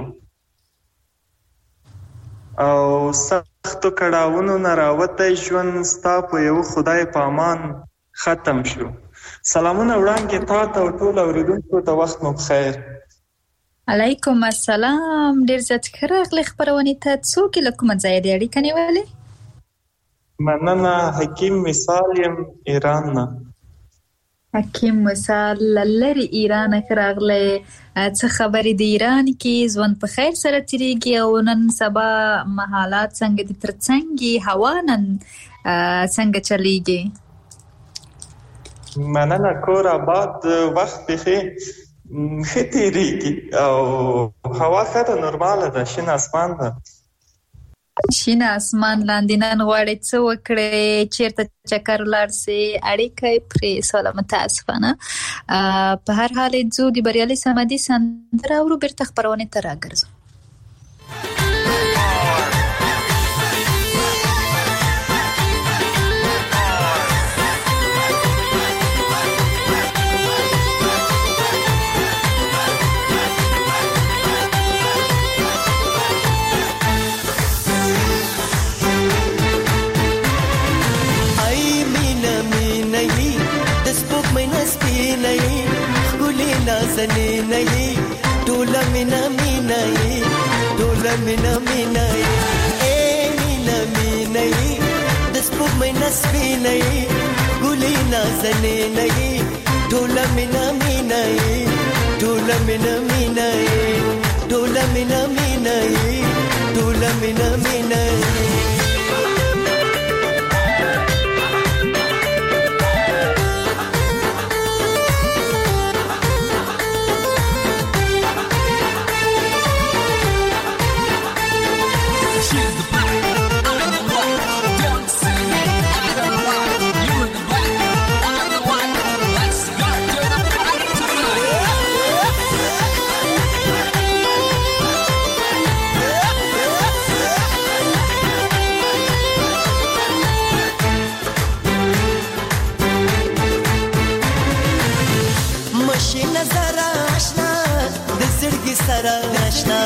او سختو کړاوونو نه راوتی ژوند ستا په یو خدای په امان ختم شو. سلامونه وړاندې تا ته او ټول اوریدونکو ته وخت مو بخیر. علیکم السلام. ډیر زیات ښه راغلی خپرونې ته. څوک له کومه ځایه دې اړیکه نیولې؟ مننه. حکیم مثال یم ایران نه. حکیم مثال لری ایران راغلی. څه خبرې د ایران کې ژوند په خیر سره تیریږي او نن سبا حالات څنګه دي ترڅنګ هوا نن څنګه چلیږي؟ مننه کور آباد وخت بخیر ښه تیریږي او هوا ښه ده نورماله ده شین اسمان ده. شین اسمان لاندې نن غواړئ څه وکړئ چیرته چکر لاړ سئ اړیکه یې پرې سوله متاسفانه. په هر حال ځو د بریالي سمدي سندره اورو بیرته خپرونې ته راګرځو. زنی نئی ټوله مینا مینا ای ټوله مینا مینا ای اے مینا مینا ای د سپوږمۍ نسبی نئی ګلې نازنی نئی ټوله مینا مینا ای ټوله مینا مینا ای ټوله مینا مینا ای ټوله مینا مینا ای. سره آشنا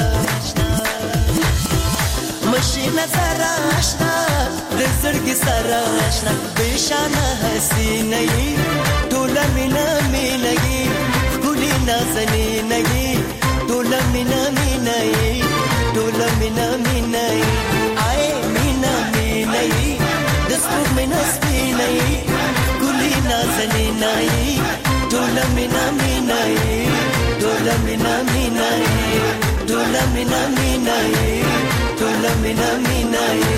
مشینه سره آشنا د زړګي سره آشنا بشانه حسینه ای ټوله مینا مینا ای ګلې نازنینه ای ټوله مینا مینا ای ټوله مینا مینا ای آی مینا مینا ای د سپوږمۍ نسبینه ای ګلې نازنینه ای ټوله مینا مینا ای ټوله مینا مینا ای ټوله مینا مینا ای ټوله مینا مینا ای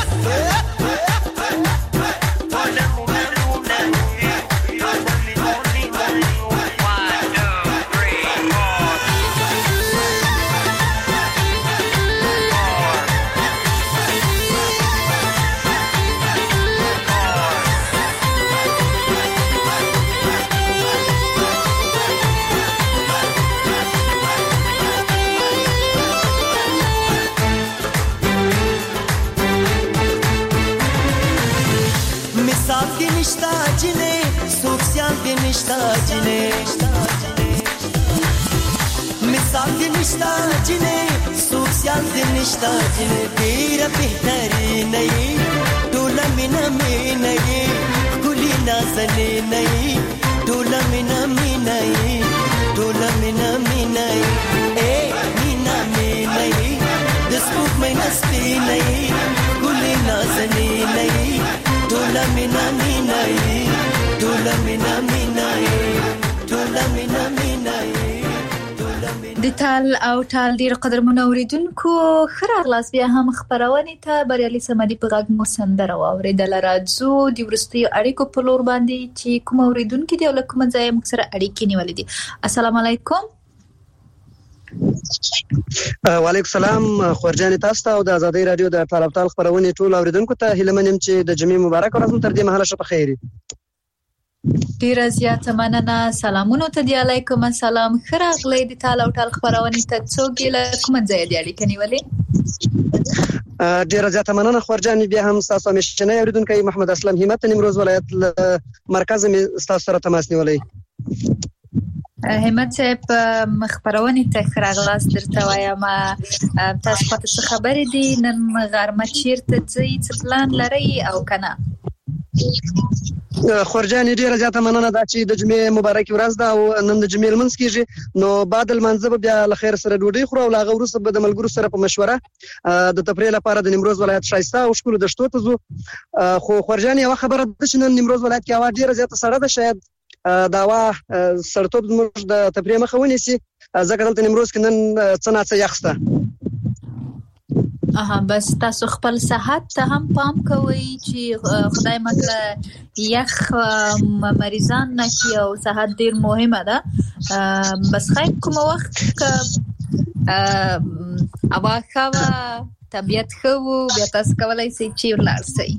نشتا جنه مثال دی نشتا جنه سوکسیان دی نشتا جنه دیر بہتری نئی ٹولا مینا مینئی کلی نازنی نئی ٹولا مینا مینئی ٹولا مینا مینئی اے مینا مینئی مینا مینای ټول مینا مینای د تال او ټال ډیر قدرمن اوریدونکو خراغلاس بیا هم خبرونه ته بریالي سمدي په غږ مو سندره واوریدل راځو د ورستي اړیکو په لور باندې چې کوم اوریدونکو دی او کوم ځای موږ سره اړیکې نیولې دي. السلام علیکم. وعلیکم السلام. خورجان تاسو ته او د آزادۍ رادیو د ټال او ټال خبرونه ټول اوریدونکو ته هیله منم چې د جمعې مبارک ورځ تر دې مهاله شپه خیری. ډیر زیات مننه. سلامونه ته دی. علیکم السلام. خراغلی د ټال او ټال خبرونه ته څوک له کوم ځای دی اړیکې نیولې؟ ډیر زیات مننه خورجان. بیا هم تاسو مشنه اوریدونکو محمد اسلم همت نیمروز ولایت مرکز می تاسو سره تماس نیولې. همت صاحب مخبرونه ته خراغلاس درته وایم تاسو پته څه خبرې دي نن غرمه چیرته ځئ څه پلان لرئ او کنه؟ خورجان ډیره زیاته مننه دا چې د جمعې مبارک ورځ ده او نن د جمعې لمونځ کیږي نو بعد المنځ بیا له خیر سره ډوډۍ خورو او لاغه وروسته به د ملګرو سره په مشوره د تفریح لپاره د نیمروز ولایت شایسته او ښکلو دښتو ته ځو. خو خورجان یو خبره ده چې نن نیمروز ولایت کې هوا ډیره زیاته سړه ده شاید دا هوا سړتوب زموږ د تفریح مخه ونیسي ځکه دلته نیمروز کې نن څه ناڅه یخ شته. اها بس تاسو خپل صحت ته هم پام کوئ چې خدای مکړه یخ مریضان نه کی او صحت ډیر مهمه ده. بس خیر کوم وخت ک اوا خوا طبيعت خو بیا تاسو کولای شئ چې ورلار شئ.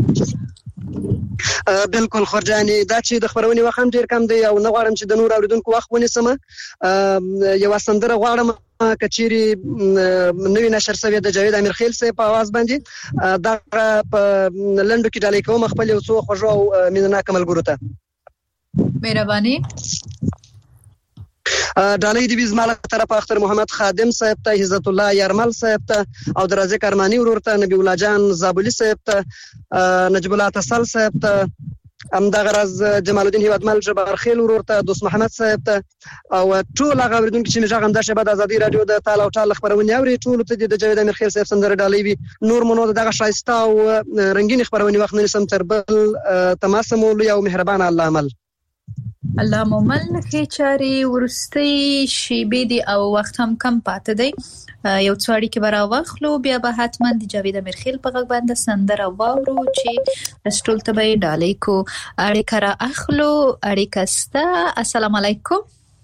بالکل خورجاني دا چې د خبرونې وخت هم ډیر کم دی او نه غواړم چې د نور اوریدونکو وخت ونیسم. یو سندره غواړم کچيري نوې نشر شوی د جاوید امیر خیل سه په आवाज باندې دا په لندو کې ډالې کوم خپل یو څو خوږو او مینناک ملګرو ته مهرباني. ډالۍ دی زماله طرف اختر محمد خادم صاحب ته عزت الله یارمل صاحب ته او درازه کرمانی ورور ته نبی الله جان زابلی صاحب ته نجیب الله اتصال صاحب ته ام دا غرض جمال الدین هیوادمل جبار خیل ورور ته دوست محمد صاحب ته او ټول هغه اوریدونکو چې مجاغم د شبکه د ازادي رادیو د ټال او ټال خبرونه اوري ټول ته د جاوید امیر خیل صاحب سندره ډالۍ وي نور مونږ دغه شایسته او رنگین خبرونه وخت نه سم تر بل تماس مو یو مهربان الله عمل الله مومل کې چاري ورستي شیبې دي او وخت هم کم پاتې دی. یو څوړی کې برا واخلو بیا به حتما د جاوید امیر خیل په غږ باندې سندره واورو چې ټول ته به ډالۍ کو اړیکه را اخلو. اړیکه ستا. السلام علیکم.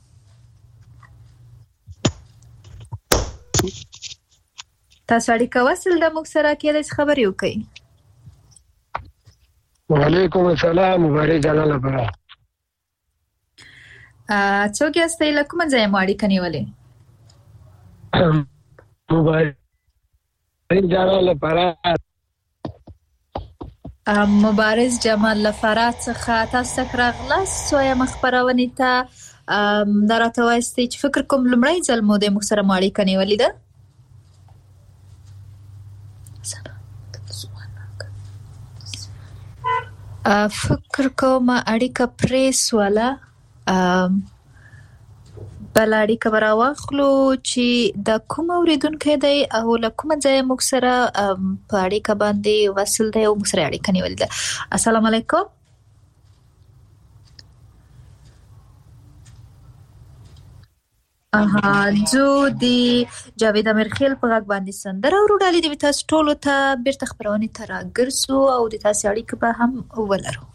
تاسو اړیکه وصل د موږ سره کې د خبرې وکړئ. وعلیکم السلام مبارک جلاله برا ا څوک یاستئ له کوم ځای مو اړیکه نیولې؟ مبارک جلاله برا مبارز جمال لفرات څخه تاسو راغلاس سویا مخبرونه ته دراته وایستي چې فکر کوم لمړی ځل مو د موږ سره اړیکه نیولې ده. فکر کوم اړیکه پریس والا بل اړیکه برا واخلو چې د کوم اوریدونکو دی او له کوم ځای موږ سره په اړیکه باندې وصل دی او موږ سره اړیکه نیولې ده. السلام علیکم. اها جو دی جاوید امیر خیل په غږ باندې سندره ورو ډالې دی تاسو ټول ته بیرته خبرونه تر راګرځو او د تاسو اړیکه به هم ولرو.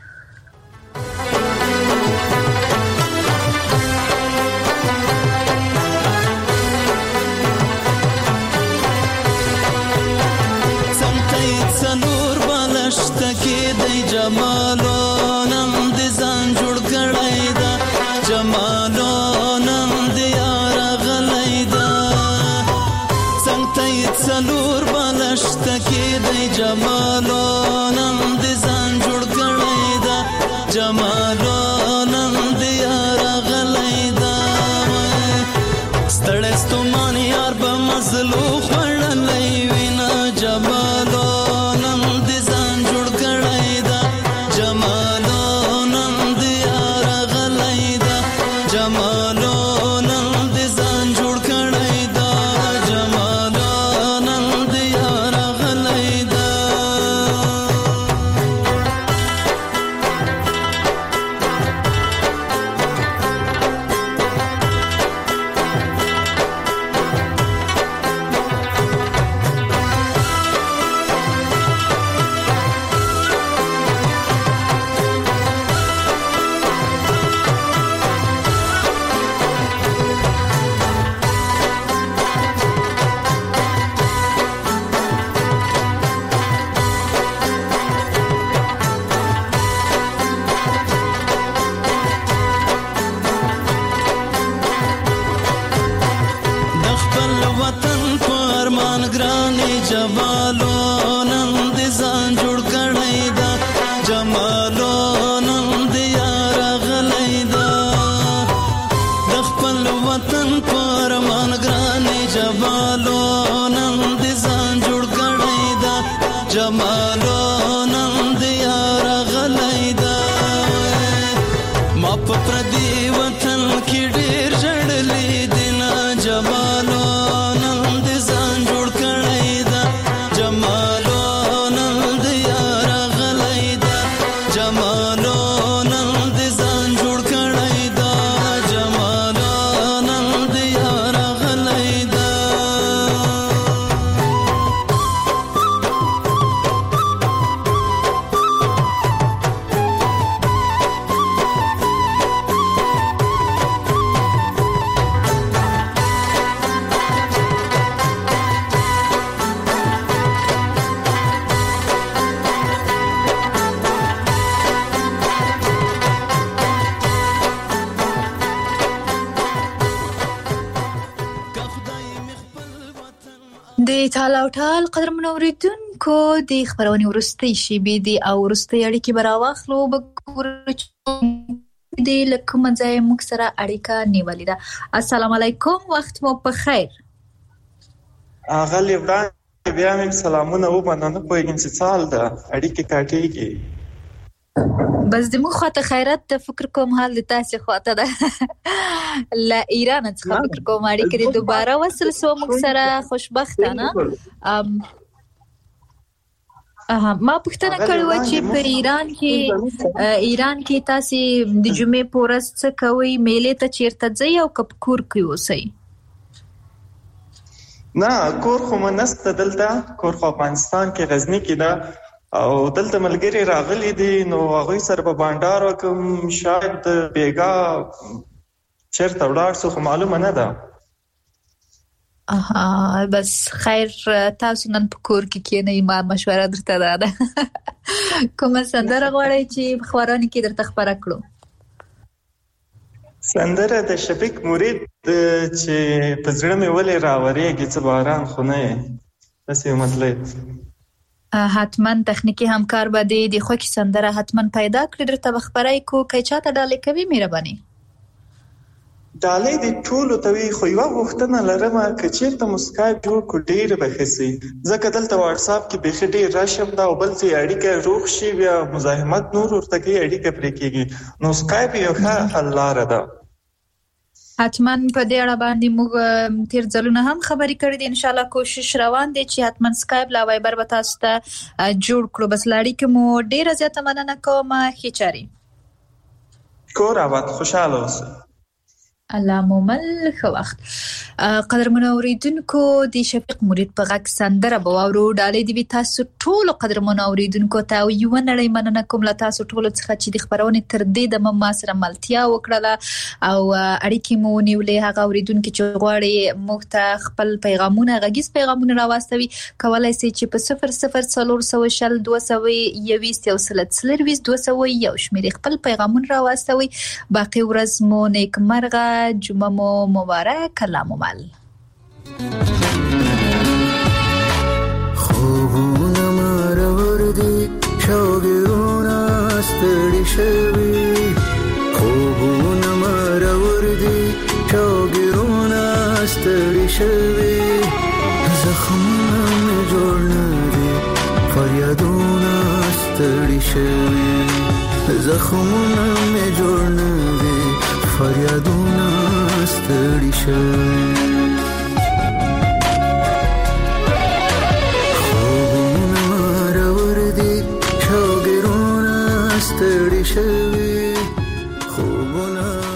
سنور بالشت کې د جمالو نم د ځان جوړ کړی دا جمالو نم د یار غلای دا څنګه سنور بالشت کې د جمالو نم د ځان جوړ کړی دا جمالو نم د یار غلای دا ستړی ستومان یار به مزلو خړلای وینا جمالو وطن پرمان ګرانې جمالو نن دې ځان جوړ کړی دا جمالو نن دې یار غلی دا د خپل وطن پرمان ګرانې جمالو نن دې ځان جوړ کړی دا جمالو نن دې یار غلی دا ما په پردي وطن کې ډېر ژړلې دي نه جمالو د ټال او ټال قدرمن اوریدونکو د خبرونې ورستۍ شیبې دي او ورستۍ اړیکې به راواخلو بګورو د لکه منځای موږ سره اړیکه نیولې ده. السلام علیکم، وخت مو په خیر. اغلی وړاندې بیا مې سلامونه ومنه، نه پوهېږم چې څه حال ده، اړیکې کاټېږي. بس د موږ خواته خیرت ته فکر کوم حال د تاسې خواته ده. له ایران څخه فکر کوم اړیکې دې دوباره وصل سو موږ سره خوشبختانه. ما پوښتنه کړې وه چې په ایران کې ایران کې تاسې د جمعې په ورځ څه کوئ؟ میلې ته چیرته ځئ او که په کور کې اوسئ؟ نه، کور خو مو نسته دلته، کور خو افغانستان کې غزني کې ده او دلته ملګري راغلي دي، نو هغوی سره به بانډار وکړم، شاید بیګا چیرته ولاړ سو خو معلومه نه ده. اها، بس خیر تاسو نن په کور کې کېنئ، ما مشوره درته دا ده. کومه سندره غواړئ چې په خپرونې کې درته خپره کړو؟ سندره د شفیق مرید چې په زړه مې ولې راورېږي څه باران خو نه یې، داسې یو مطلب. حتما تخنیکی همکار به دی د خوږې سندره حتما پیدا کړي درته به خپره کو. که چاته ډالۍ کوي مهرباني؟ ډالۍ د ټولو ته وي، خو یوه غوښتنه لرم، که چېرته مو سکایپ جوړ کړو ډېر به ښه سي، ځکه دلته واټساپ کې بیخي ډېر رشم ده او بل ځای اړیکه روغ شي بیا مزاحمت نور ورته کوي، اړیکه پرې کېږي، نو سکایپ یو ښه حل لاره ده. حتما په دې اړه باندې موږ تیر ځلونه هم خبرې کړې دي، انشاءالله کوشش روان دی چې حتما سکایپ لا وایبر به تاسو ته جوړ کړو. بس له اړیکې مو ډېره زیاته مننه کوم، ښې چارې. کور آباد، خوشحاله اوسئ. الله مو مل ښه وخت. قدرمنو اوریدونکو د شفیق مرید په غږ سندره به واورو. ډالۍ دې وي تاسو ټولو قدرمنو اوریدونکو ته او یوه نړۍ مننه کوم له تاسو ټولو څخه چې د خپرونې تر دې دمه ما سره ملتیا وکړله او اړیکې مو ونیولې. هغه اوریدونکي چې غواړي موږ ته خپل پیغامونه غږیز پیغامونه راواستوي کولی سئ چې په صفر صفر څلور سوه شل دوه سوه یوویشت یو سل څلرویشت دوه سوه یو شمېرې خپل پیغامونه راواستوي. باقي ورځ مو نیکمرغه، جمعه مو مبارک، الله مو مل. خوبونه مرور دي شوګرونه ستړي شوي، خوبونه مرور دي شوګرونه ستړي شوي، زخمونه مې جوړ نه دي فریادونه ستړي شوي، زخمونه مې جوړ نه دي فریادونه ستړي شوي.